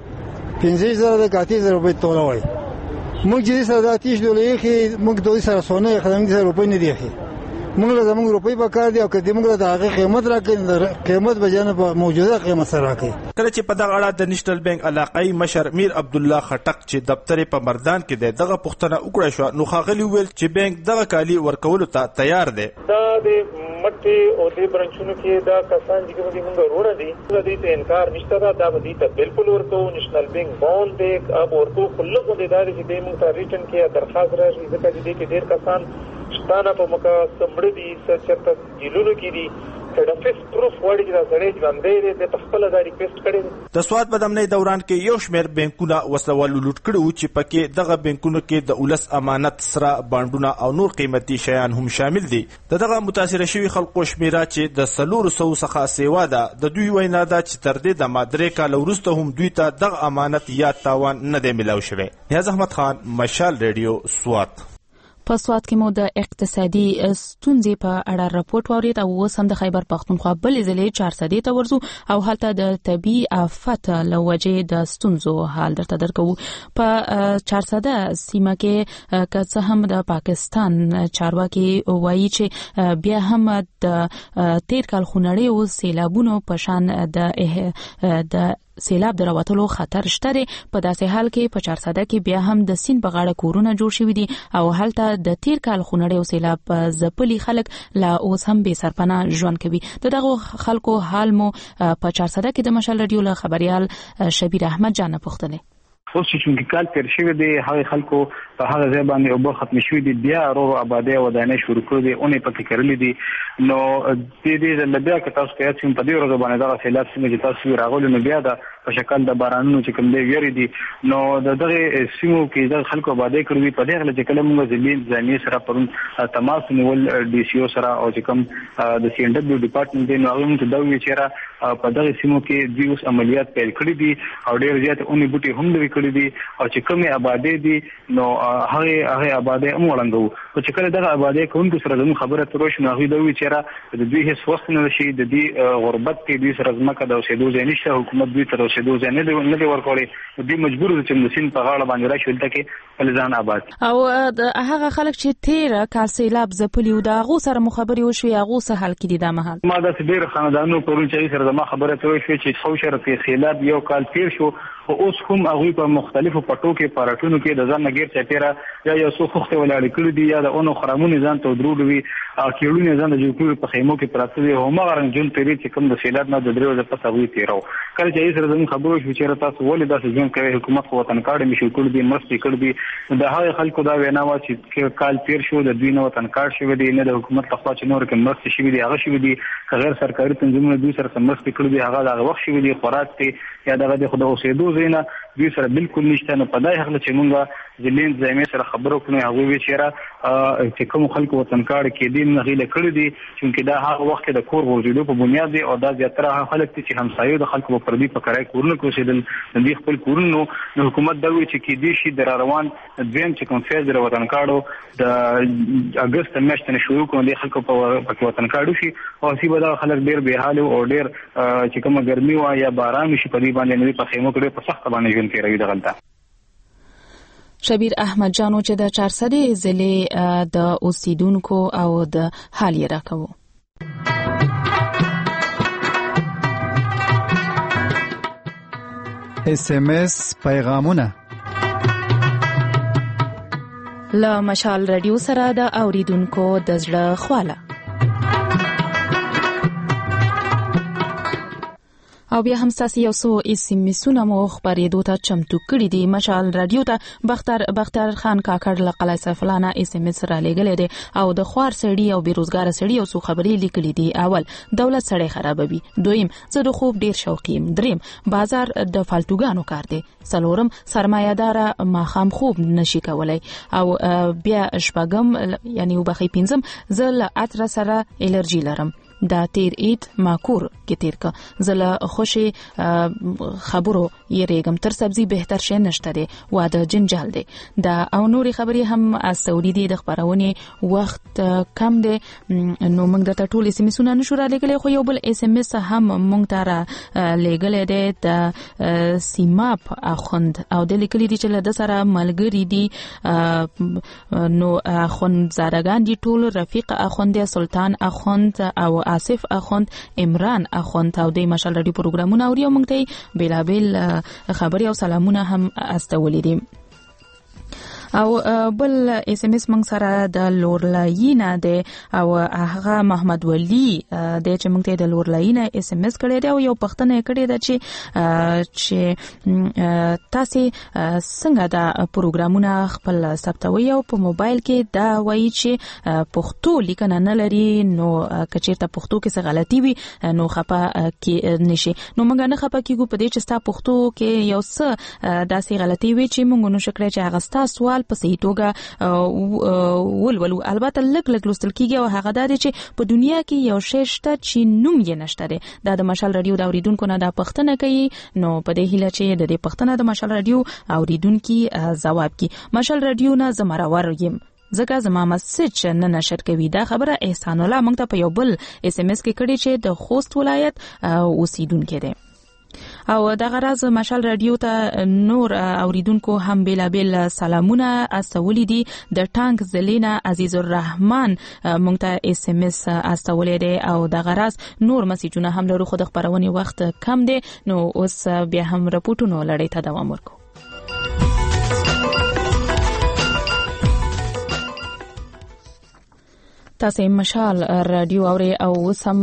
15000 د 30000 روپۍ توله وایي. موږ چې سره د 30 ډالر یې موږ دوی سره سونه خدمت سره روپۍ نه دی موږ له زموږ روپۍ په کار دی او کله موږ د هغه قیمت راکړي قیمت به جن په موجوده قیمت سره راکړي. کله چې په دغه اړه د نېشنل بانک علاقايي مشر میر عبدالله خټک چې دفتر په مردان کې دی دغه پوښتنه وکړه شو نو ښاغلي وویل چې بانک دغه کالي ورکولو ته تیار دی. دا د مټي او د برانچونو کې دا کسان چې موږ وروړه دي د دې ته انکار نشته دا به دې ته بالکل ورکو. نېشنل بانک بوند دی اب ورکو خلک د ادارې چې د موږ ته ریټن کې درخواست راځي ځکه چې دې کې ډېر کسان شتانه په مکه سمړې دي چرته جیلونو کې دي کډفیس پروف وړي چې دا سړی ژوندی دی په خپله دا ریکویسټ کړی دی. د سوات بدامنۍ دوران کې یو شمېر بانکونه وسلوالو لوټ کړي وو چې پکې دغه بانکونو کې د ولس امانت سره بانډونه او نور قیمتي شیان هم شامل دي. دغه متاثره شوي خلکو شمېره چې د 400 څخه سیوا ده د دوی وینا ده چې تر دې دمه 3 کاله وروسته هم دوی ته دغه امانت یا تاوان نه دی میلاو شوی. نیاز احمد خان، مشال ریډیو، سوات. په سوات کې مو د اقتصادي ستونزې په اړه راپورټ واورید او اوس هم د خیبر پختونخوا بلې ضلعې 400 ته ورځو او هلته د طبي آفت له وجې د ستونزو حال درته درکوو. په 400 سیمه کې که څه هم د پاکستان چارواکي وایي چې بیا هم د تیر کال خونړۍ او سیلابونو په شان د سیلاب درواتلو خطر شته. په داسې حال کې په 400 کې بیا هم د سین په غاړه کورونه جوړ شوي دي او هلته د تیر کال خونړۍ او سیلاب ځپلي خلک لا اوس هم بې سرپناه ژوند کوي. دغه خلکو حال مو په 400 کې د مشال رادیو له خبريال شبیر احمد جان پوښتنه. اوس چې کال تیر شوی دی هغه خلکو په هغه ځای باندې اوبه ختم شوي دي بیا ورو آبادی ودانۍ شروع کړي دي اونې پکې کړلې دي نو دې بیا که تاسو کې چې په دې ورځ باندې دا سیلاب څنګه چې تاسو راغلي نو بیا د په شکل د بارانونو چې کوم دی ویری دي نو دغه سیمو کې د خلکو آبادی کړې په دغه چې کله موږ ځلین ځاني سره پرون تماس نیول ډي سي او سره او چې کوم د سی ان ډبلیو ډپارټمنټ دی نو هغه موږ دا وی چې را په دغه سیمو کې د اوس عملیات پیل کړې دي او ډېر زیات اونې بوټي هم لري کړې دي او چې کومه آبادی دي نو هغه آبادی هم وړاندو چې کله دغه آبادی کوونکو سره زموږ خبره تروش نو هغه دا وی چې را د دوی هیڅ وخت نه شي د دې غربت کې دوی سره ځمکه د اوسېدو ځای نشته حکومت دوی تر اوسېدو ځای نه دی ورکړي دوی مجبور دي چې د سین په غاړه باندې راشي ولته کې فلزان آباد او هغه خلک چې تیر کال سیلاب زپلی او دا غو سره مخابري وشوي هغه سه حل کړي د مهال ما د ډېر خاندانو پرون چې سره ما خبره تروش چې خو شرط سیلاب یو کال تیر شو او اوس هم هغه په مختلفو پټو کې پارټونو کې د ځان نګیر چپیرا یا څو خوخته ولاړ کړي دي یا د اونو خرامونو ځان ته درودوي کېړونی ځان د جوړ په خیمو کې پراته دي هم غرن جون تیری چې کوم د سیلاب نه د درو د پسه وی تیرو کله چې سره زموږ خبرو شو چې تاسو ولې داسې ځون کوي حکومت خو وطن کارت مشو کړی دي مرستې کړی دي د هغه خلکو دا وینا وا چې کال تیر شو د دوی نه وطن کارت شوی دی نه د حکومت لخوا چې نور کې مرستې شوی دي هغه شوی دي غیر سرکاري تنظیمونه دوی سره مرستې کړی دي هغه د وخت شوی دي خوراک ته یا دغه د خدای اوسېدو زینا دوی سره بالکل نشته نه پدای حق چې مونږه ځلین زمې سره خبرو کړو هغه وی چې را چې کوم خلکو وطن کارت کې دي نه غیله کړی دي چې دا هغه وخت د کور وجودو په بنیاد دی او دا زیاتره خلک چې همسایو د خلکو په پردي په کرای کورونه کوسیدل د دې خپل کورونو نو حکومت دا وی چې کې دي شي د روان دویم چې کوم فیز د وطن کارت د اگست میاشتې شروع کوم د خلکو په وطن کارت شي او سی به دا خلک ډیر به حال او ډیر چې کوم ګرمي وا یا باران شي په دې باندې نه په خیمو کې په سخت باندې ژوند کوي دغلطه شبیر احمد جانو چې د 400 ضلع د اوسیدونکو او د حال یې راکوو SMS پیغامونه له مشال رادیو سره د اوریدونکو د زړه خواله او بیا هم تاسو یو څو SMS مو خبرېدو ته چمتو کړی دی مشال رادیو ته بختر خان کاکړ له قلعه سیفلانه SMS را لګلې دی او د خوار سړی او بیروزګار سړی او څو خبرې لیکلې دي اول دولت سړی خرابوي دویم زه د خوب ډیر شوقیم دریم بازار د فالتوګانو کار دی څلورم سرمایه‌دار ماخام خوب نشي کولای او بیا شپږم یعنی وبخي پنځم زه له اتر سره الرجی لرم دا تیر ایت ماکور کې تیر کا زله خوشي خبرو یریګم تر سبزی بهتر شي نشته دی واده جنجال دی دا او نوري خبري هم اسوري دي د خبرونه وخت کم دی نو موږ د ټول SMS نشو را لګلې خو یو بل SMS هم موږ ته را لګلې دی د سیماپ اخوند او د لیکلي دي چې د سره ملګری دي نو اخوند زادگان دي ټول رفیق اخوند سلطان اخوند او آصف اخوند عمران اخوند او د مشال رادیو پروګرامونه اوري او موږ ته بیلابل خبري او سلامونه هم استولې دي او بل SMS موږ سره د لورلاینه ده او هغه محمد ولی د چې موږ ته د لورلاینه SMS کړی دی او یو پښتنه کړی ده چې تاسو څنګه دا پروګرامونه خپل ثبتوي او په موبایل کې دا وایي چې پښتو لیکنه نه لري نو کچېرته پښتو کې څه غلطي وي نو خپه کې نشي نو موږ نه خپه کیږو په دې چې ستا پښتو کې یو څه داسې غلطي وي چې موږ نو شکر چې هغه تاسو په صحیح توګه ولولو البته لګ لوستل کیږي او هغه د چې په دنیا کې یو شی شته چې نوم یې نشته دی دا د مشال رادیو د اوریدونکو نه د پښتنه کوي نو په دې هیله چې د پښتنه د مشال رادیو اوریدونکو جواب کی مشال رادیو نه زمراور یم زګه زما مسج نه نشر کوي دا خبره احسان الله موږ ته په یو بل SMS کې کړي چې د خوست ولایت اوسیدونکو دی او د غراز مشال رادیو ته نور اوریدونکو هم بیلابل سلامونه استولې دي د ټانک زلینا عزیز الرحمن مونږ ته SMS استولې دي او د غراز نور مسیجونه هم لرو خو د خبرونې وخت کم دی نو اوس بیا هم رپورټونو لړۍ ته دوام ورکو تاسو مشال رادیو اوري او سم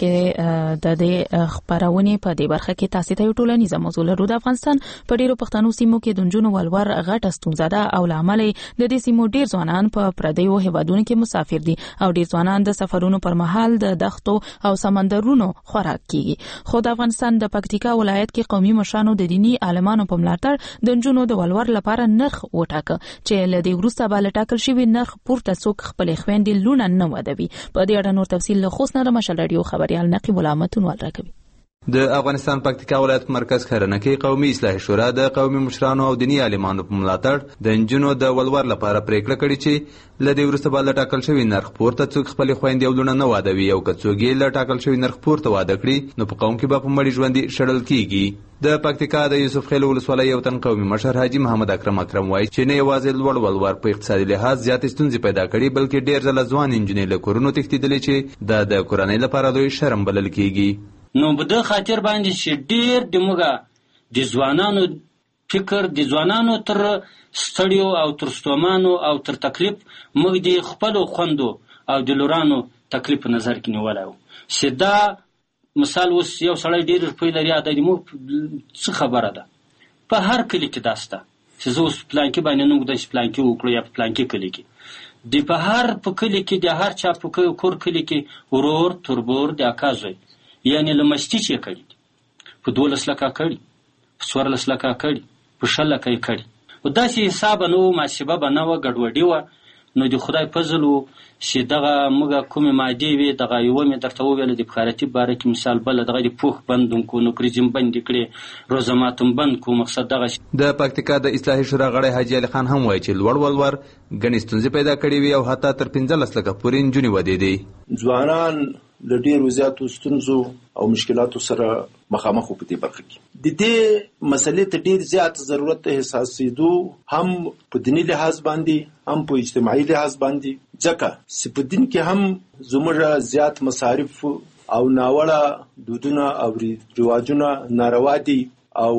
مخکې د دې خبرونه په دې برخه کې تاسو ته ټولنیزه موضوع لرو. د افغانستان په ډیرو پښتنو سیمو کې د جنونو ولور غټه ستونزه ده او لامل د دې سیمو ډیر ځوانان په پردیو هیوادونو کې مسافر دي او ډیر ځوانان د سفرونو پر مهال د دښتو او سمندرونو خوراک کیږي. خو د افغانستان د پکتیکا ولایت کې قومي مشرانو د دینی عالمانو په ملاتړ د جنونو د ولور لپاره نرخ وټاکه چې لدی وروسته به لټاکل شوی نرخ پورته څوک خپل خويندې لونه ودوي. په دې اړه نور تفصیل له خوست نه د مشال رادیو خبريال نقیب الامتونوال راکوي. د افغانستان پکتیکا ولایت مرکز خرنه کې قومي اصلاحي شورا د قومي مشرانو او دینی عالمانو په ملاتړ د انجونو د ولور لپاره پریکړه کړې چې لدی ورسته به لټاکل شوی نرخ پورته څوک خپل خويندې لونه نه وادوي او که څوک یې لټاکل شوی نرخ پورته واده کړي نو په قوم کې به په مړي ژوندۍ شړل کیږي. د پکتیکا د یوسف خیل ولسوالۍ یو تن قومي مشر حاجی محمد اکرم وایي چې نه یوازې لوړ ولور په اقتصادي لحاظ زیات ستونزې پیدا کړي بلکې ډیر ځله ځوان انجنیر له کورونو تښتېدلې چې د کورنۍ لپاره لوی شرم بلل کیږي. نو بده خاطر باندې چې ډیر دموږه د ځوانانو فکر د ځوانانو تر ستړیو او تر ستومانو او تر تکلیف موږ د خپل خوندو او د لورانو تکلیف نظر کې نیولای سیدا مثال اوس یو سړی ډیر روپۍ لري د مو څه خبره ده په هر کلی کې داسته چې زه اوس پلان کې باندې نو د پلان کې وکړو یا پلان کې کلی کې د په هر په کلی کې د هر چا په کور کلی کې ورور تربور د اکازوي یعنی لمستی چې کړي په 12 لکه کړي په 14 لکه کړي په 6 لکه کړي او داسې حساب نو محاسبه بنو ګډوډي و نو د خدای فضل چې دغه موږ کومه ماده وي دغه یو مې درته ویل د بخارتي باره کې مثال بل دغه د پوخ بندون کو نو کریزم بند کړي روزماتم بند کو مقصد دغه د پکتیکا د اصلاحي شورا غړی حاجی علي خان هم وایي چې لوړ ولور غني ستونزې پیدا کړې وي او حتی تر 15 لکه پورې انجونی ودی دي. ځوانان له ډیرو زیاتو ستونزو او مشکلاتو سره مخامخ په دې برخه کې د دې مسلې ته ډیر زیات ضرورت احساسېدو هم په دینی لحاظ باندې هم په اجتماعي لحاظ باندې ځکه چې په دین کې هم زموږ زیات مصارف او ناوړه دودونه او رواجونه ناروا دي او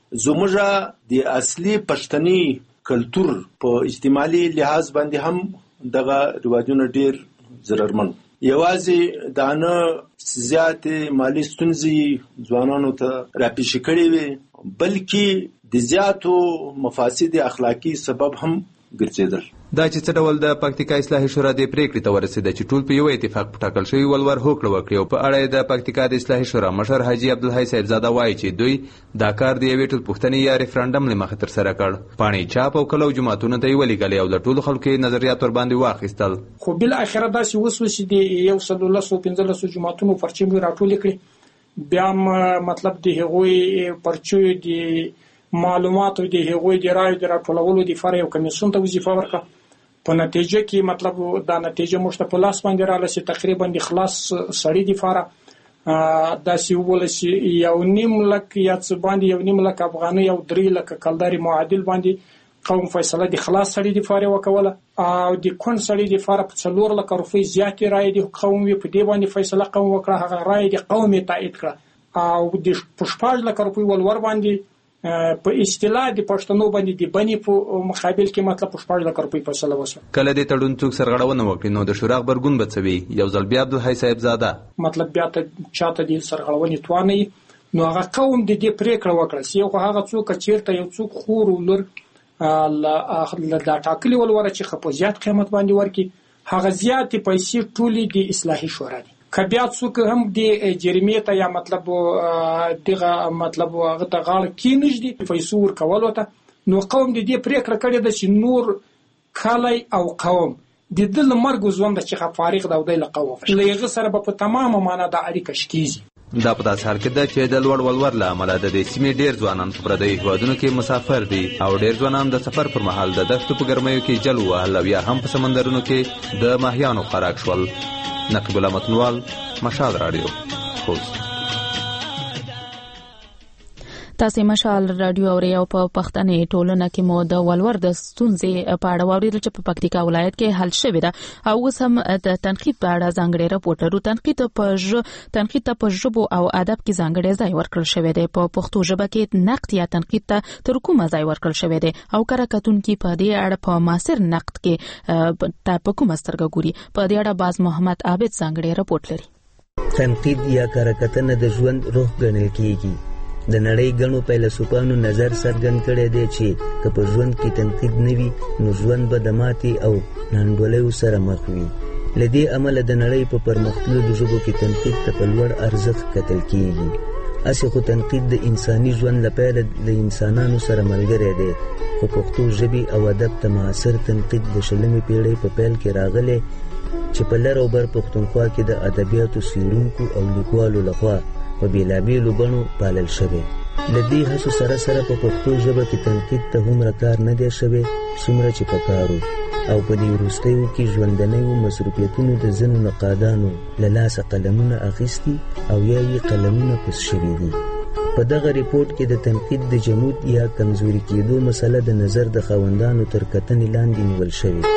زموږ د اصلي پښتني کلچر په اجتماعي لحاظ باندې هم دغه رواجونه ډیر ضررمن یوازې دانه زیات مالی ستونزې ځوانانو ته راپېښ کړي وي بلکې د زیاتو مفاسد اخلاقی سبب هم ګرځیدل. دا چې څه ډول د پکتیکا اصلاحي شورا د پریکړې ته ورسېده چې ټول په یو اتفاق په ټاکل شوی ولور هوکړه وکړي او په اړه د پکتیکا د اصلاحي شورا مشر حاجی عبدالحی صاحبزاده وایي چې دوی دا کار د یوې ټولپوښتنې یا ریفرنډم له مخې ترسره کړ. پاڼې چاپ او کلو جماعتونو ته یې ولېږلې او د ټولو خلکو یې نظریات ورباندې واخیستل. خو بالاخره داسې وسو چې د 115 جماعتونو پرچې موږ راټولې کړې بیا مطلب د هغوی پرچې د معلوماتو د هغوی د رایو د راټولولو لپاره یو کمیسیون ته وظیفه ورکړه. په نتیجه کې مطلب دا نتیجه مشته په لاس باندې رااله چې تقریبا د خلاص سړی دی فاره داسې وول چې 1.5 لک یا څه باندې 1.5 لک افغاني او 3 لک کلداري معادل باندې قوم فیصله د خلاص سړی دی فاره وکوله او د کون سړی دی فاره په 4 لک روپۍ زیات رای دی قوم په دې باندې فیصله قوم وکړه هغه رای دی قوم تایید کړه او د 15 لک روپۍ ولور باندې په اصطلاح د پښتنو باندې د بني په مقابل کې مطلب په 14 لک روپۍ فیصله وشوه. کله د تړون څوک سرغړونه وکړي نو د شورا خبرګون بڅوي یو ځل بیا عبدالحی صاحبزاده مطلب بیا ته چاته د سرغړونې تواني نو هغه قوم د دې پریکړه وکړه چې یو هغه څوک چیرته یو څوک خور ولر لا ټاکلي ولور چې خپل زیات قیمت باندې ورکی هغه زیات پیسې ټولې د اصلاحي شورا دي. کبیا څوک هم د جریمې ته یا مطلب دغه مطلب هغه ته غاړه کینج دي پیسې ورکول وته نو قوم د دې پریکړه کړې ده چې نور کالای او قوم د دل مرګ ژوند چې فارغ دا ودی لقوم لغه سره په تمامه معنا د اړیکه شکیږي. دا په داسې حال کې ده چې د لوړ ولور له امله د دې سیمې ډېر ځوانان په پردیو هېوادونو کې مسافر دي او ډېر ځوانان د سفر پر مهال د دښتو په ګرمیو کې جل ووهل او یا هم په سمندرونو کې د ماهیانو خوراک شول. نقیب الامتونوال مشال رادیو خوست. تاسو مشال رادیو اوري او په پښتنې ټولنه کې مو د ولور د ستونزې په اړه واورېدل چې په پکتیکا ولایت کې حل شوې ده او اوس هم د تنقید په اړه ځانګړي راپورټرو تنقید ته په ژبو او ادب کې ځانګړي ځای ورکړل شوی دی. په پښتو ژبه کې نقد یا تنقید ته تر کومه ځای ورکړل شوی دی او کارکتونکو په دې اړه په معاصر نقد کې په کومه سترګه ګوري؟ په دې اړه باز محمد عابد ځانګړي راپورټ لري. تنقید یا کارکتنه د ژوند روح ګڼل کیږي. د نړۍ ګڼو فیلسوفانو نظر څرګند کړی دی چې که په ژوند کې تنقید نه وي نو ژوند به د ماتې او ناانډولیو سره مخ وي. له دې امله د نړۍ په پرمختللو ژبو کې تنقید ته په لوړ ارزښت کتل کیږي. هسې خو تنقید د انساني ژوند لپاره له انسانانو سره ملګری دی، خو پښتو ژبې او ادب ته معاصر تنقید د 20مې پیړۍ په پیل کې راغلی چې په لر او بر پښتونخوا کې د ادبیاتو څیړونکو او لیکوالو لخوا په بیلابیلو بڼو پالل شوی. له دې هڅو سره سره په پښتو ژبه کې تنقید ته هومره کار نه دی شوی څومره چې پکار و او په دې وروستیو کې ژوندنیو مصروفیتونو د ځینو نقادانو له لاسه قلمونه اخیستي او یا یې قلمونه پس شوي دي. په دغه ریپورټ کې د تنقید د جمود یا کمزوري کېدو مسله د نظر د خاوندانو تر کتنې لاندې نیول شوې.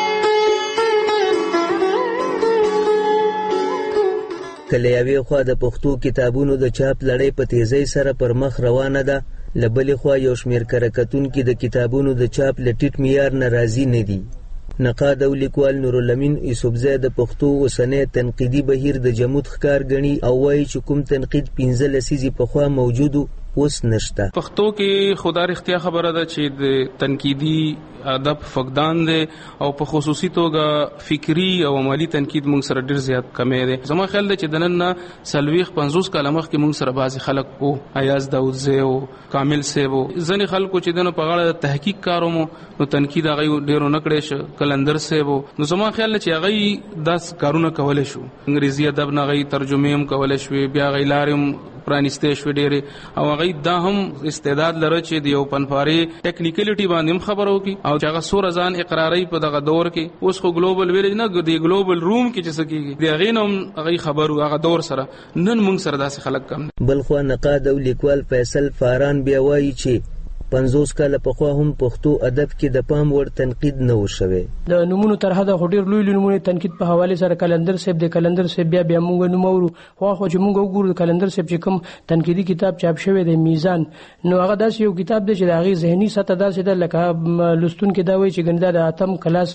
کله یوې خوا د پښتو کتابونو د چاپ لړۍ په تیزۍ سره پر مخ روانه ده، له بلې خوا یو شمېر کارکتونکي د کتابونو د چاپ له ټیټ معیار نه راضي نه دي. نقاد او لیکوال نورالامین یوسفزی د پښتو اوسنی تنقیدي بهیر د جمود ښکار ګڼي او وایي چې کوم تنقید 15 لسیزې پخوا موجودو اوس نشته. پښتو کې خدا رښتیا خبره ده چې د تنقیدي ادب فقدان دی او په خصوصي توګه فکری او عملی تنقید موږ سره ډیر زیات کمی دی. زما خیال دی چې د نن نه 40-50 کاله مخکې موږ سره بعضې خلک وو، ایاز داودزی او کامل صاحب وو، ځینې خلکو چې دنه په غاړه تحقیق کارو مو نو تنقید هغه ډیرو نه کړی شو، کلندر صاحب وو. نو زما خیال دی چې هغه داس کارونه کولی شو، انګریزي ادب نه هغه ترجمه هم کولی شو، بیا هغه لارې پرانیسته شو ډېرې، او هغه دا هم استعداد لري چې د یو پنفاري ټیکنیکلیټي باندې هم خبرو کی او چې هغه سور ځان اقراري په دغه دور کې اوس خو ګلوبل ویلج نه دی، ګلوبل روم کې چې سکیږي دی هغه نوم هغه خبرو هغه دور سره نن موږ سره داسې خلک کم. بل خو نقاد او لیکوال فیصل فاران بیا وایي چې 50 کاله پخوا هم پښتو ادب کې د پام وړ تنقید نه و شوی. د نمونو تر حده ډېر لوی نمونه تنقید په حواله سره کلندر صاحب د کلندر صاحب بیا موږ نومورو خو چې موږ وګورو د کلندر صاحب چې کوم تنقیدي کتاب چاپ شوی دی میزان، نو هغه داسې یو کتاب دی چې د هغې ذهني سطح داسې ده لکه لوستونکي دا وایي چې ګنې دا د اتم کلاس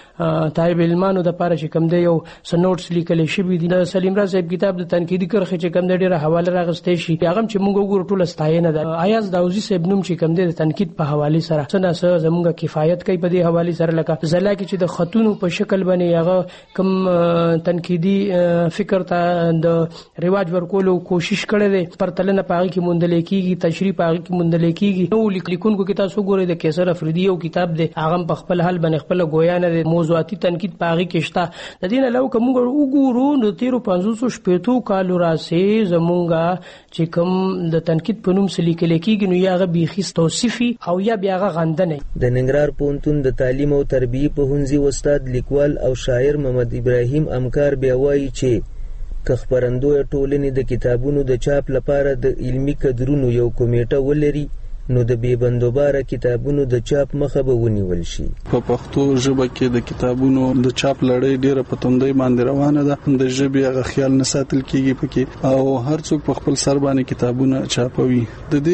د طالب علمانو دپاره چې کوم دی یو څه نوټس لیکلی شوي دي. د سلیم راز صاحب کتاب د تنقیدي کرښې چې کوم دی ډېره حواله راغستی شي، هغه هم چې موږ وګورو ټوله ستاینه ده. ایاز داودزي صاحب نوم چې کوم دی د تنقید په حواله سره څه زموږ کفایت کوي په دې حواله سره، لکه زلا کې چې د خطونو په شکل باندې هغه کوم تنقیدي فکر ته د رواج ورکولو کوشش کړی دی، پرتلنه په هغه کې موندل کېږي، تشریح په هغه کې موندل کېږي. نو لیکونکو کې تاسو ګورئ د کیسر افریدي یو کتاب دی، هغه په خپل حل باندې خپل ګویا نه دی، موضوعاتي تنقید په هغه کې شته. د دې نه علاوه موږ وګورو د 1350 کالو راځي زموږ چې کوم د تنقید په نوم لیکل کېږي نو هغه بیخي توصیفي او یا بیا غندنه. د ننګرهار پوهنتون د تعلیم او تربیه پوهنځي استاد لیکوال او شاعر محمد ابراهیم امکار بیا وایي چې که خپرندوی ټولنې د کتابونو د چاپ لپاره د علمي کدرونو یو کمیټه ولري نو د بې بندوباره کتابونو د چاپ مخه به ونیول شي. په پښتو ژبه کې د کتابونو د چاپ لړۍ ډیره په توندۍ باندې روانه ده، د ژبې هغه خیال نه ساتل کیږي پکې او هر څوک په خپل سر باندې کتابونه چاپوي. د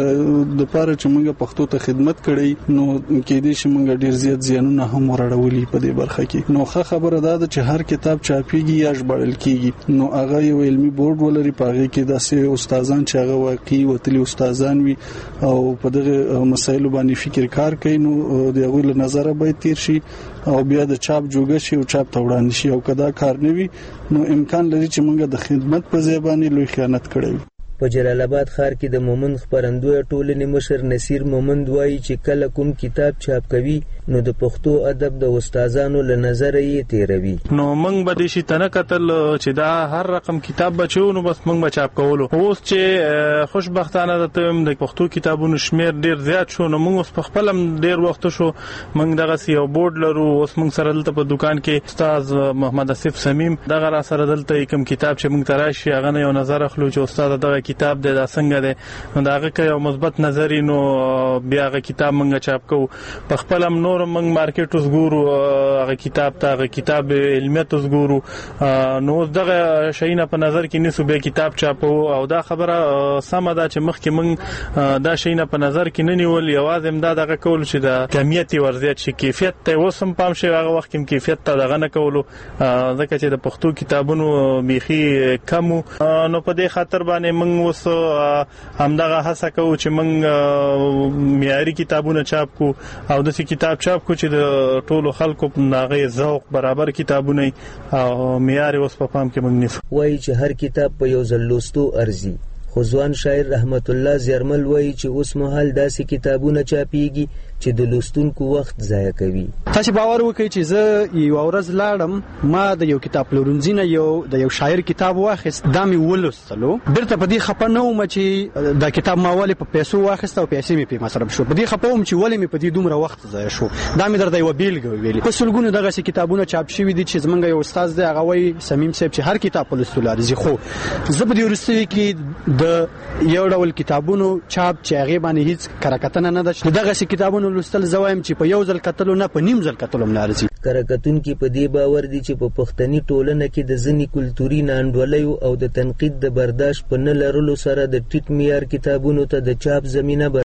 دې د پاره چې موږ پښتو ته خدمت کړی نو کې دې چې موږ ډیر زیات زیانونه هم ورړولي په دې برخه کې. نو ښه خبره ده چې هر کتاب چاپیږي یا ژباړل کیږي نو هغه یو علمي بورډ ولري، په هغه کې داسې استادان چې هغه واقعي وتلي استادان وي او په دغه مسایلو باندې فکر کار کوي، نو د هغوی له نظره باید تیر شي او بیا د چاپ جوګه شي او چاپ ته وړاندې شي. او که دا کار نه وي نو امکان لري چې موږ د خدمت په ځای باندې لوی خیانت کړی وي. په جلال آباد ښار کې د مومند خپرندوی ټولنې مشر نصیر مومند وایي چې کله کوم کتاب چاپ کوي نو د پښتو ادب د استادانو له نظره یې تیروي. نو موږ به د شي تنه کتل چې دا هر رقم کتاب بچو نو بس موږ به چاپ کولو. اوس چې خوشبختانه د پښتو کتابونو شمیر ډیر زیات شو نو موږ اوس په خپل ډیر وخت شو موږ دغه یو بورډ لرو. اوس موږ سره دلته په دکان کې استاد محمد اسف سمیم دغه را سره دلته کوم کتاب چې موږ تراشي هغه یو نظر اخلو چې استاد دغه کتاب د څنګه دی نو دغه یو مثبت نظر نو بیا هغه کتاب موږ چاپ کوو. په خپل نور موږ مارکیټ اوس ګورو هغه کتاب ته هغه کتاب علمیت اوس ګورو نو دغه شیونه په نظر کې نیسو به کتاب چاپو او دا خبره سمه ده چې مخکې موږ دا شیونه په نظر کې نه نیول یوازې امداد هغه کول چې د کمیت ورزیات شي کیفیت ته اوسم پام شي هغه وخت کې کیفیت ته دغه نه کولو ځکه چې د پښتو کتابونو بیخي کم نو په دې خاطر باندې موږ اوس همدغه هڅه کوو چې موږ معیاري کتابونه چاپ کو او د کتاب چاپ کو چې د ټولو خلکو ناغه ذوق برابر کتابونه او معیار اوس په پام کې موږ نیسو. وایي چې هر کتاب په یو ځل لوستو ارزي. خو ځوان شاعر رحمت الله زیرمل وایي چې اوس مهال داسې کتابونه چاپیږي چې د لوستونکو وخت ضایع کوي. تاسو باور وکړئ چې زه یو ورځ لاړم ما د یو کتاب پلورنځي نه یو د یو شاعر کتاب واخیست دا مې ولوستلو بیرته په دې خپه نه وم چې دا کتاب ما ولې په پیسو واخیست او پیسې مې په مصرف شو. په دې خپه وم چې ولې مې په دې دومره وخت ضایع شو. دا مې درته یو بیلګه ویلې. په سلګونو دغه کتابونه چاپ شوي دي چې زمونږ یو استاد دی هغه وایي سمیم صاحب چې هر کتاب په لوستلو ارزي. خو زه په دې وروستیو کې د یو ډول کتابونو چاپ چې هغه باندې هیڅ کراکتنه نه ده دغه کتابونو لوستل زوایم چې په یو ځل کتلو نه په نیم ځل کتلو نه ارزي. کراکتونکو په دې باور دي چې په پښتني ټولنه کې د ځینې کلتوري ناانډولیو او د تنقید د برداشت په نه لرلو سره د ټیټ معیار کتابونو ته د چاپ زمینه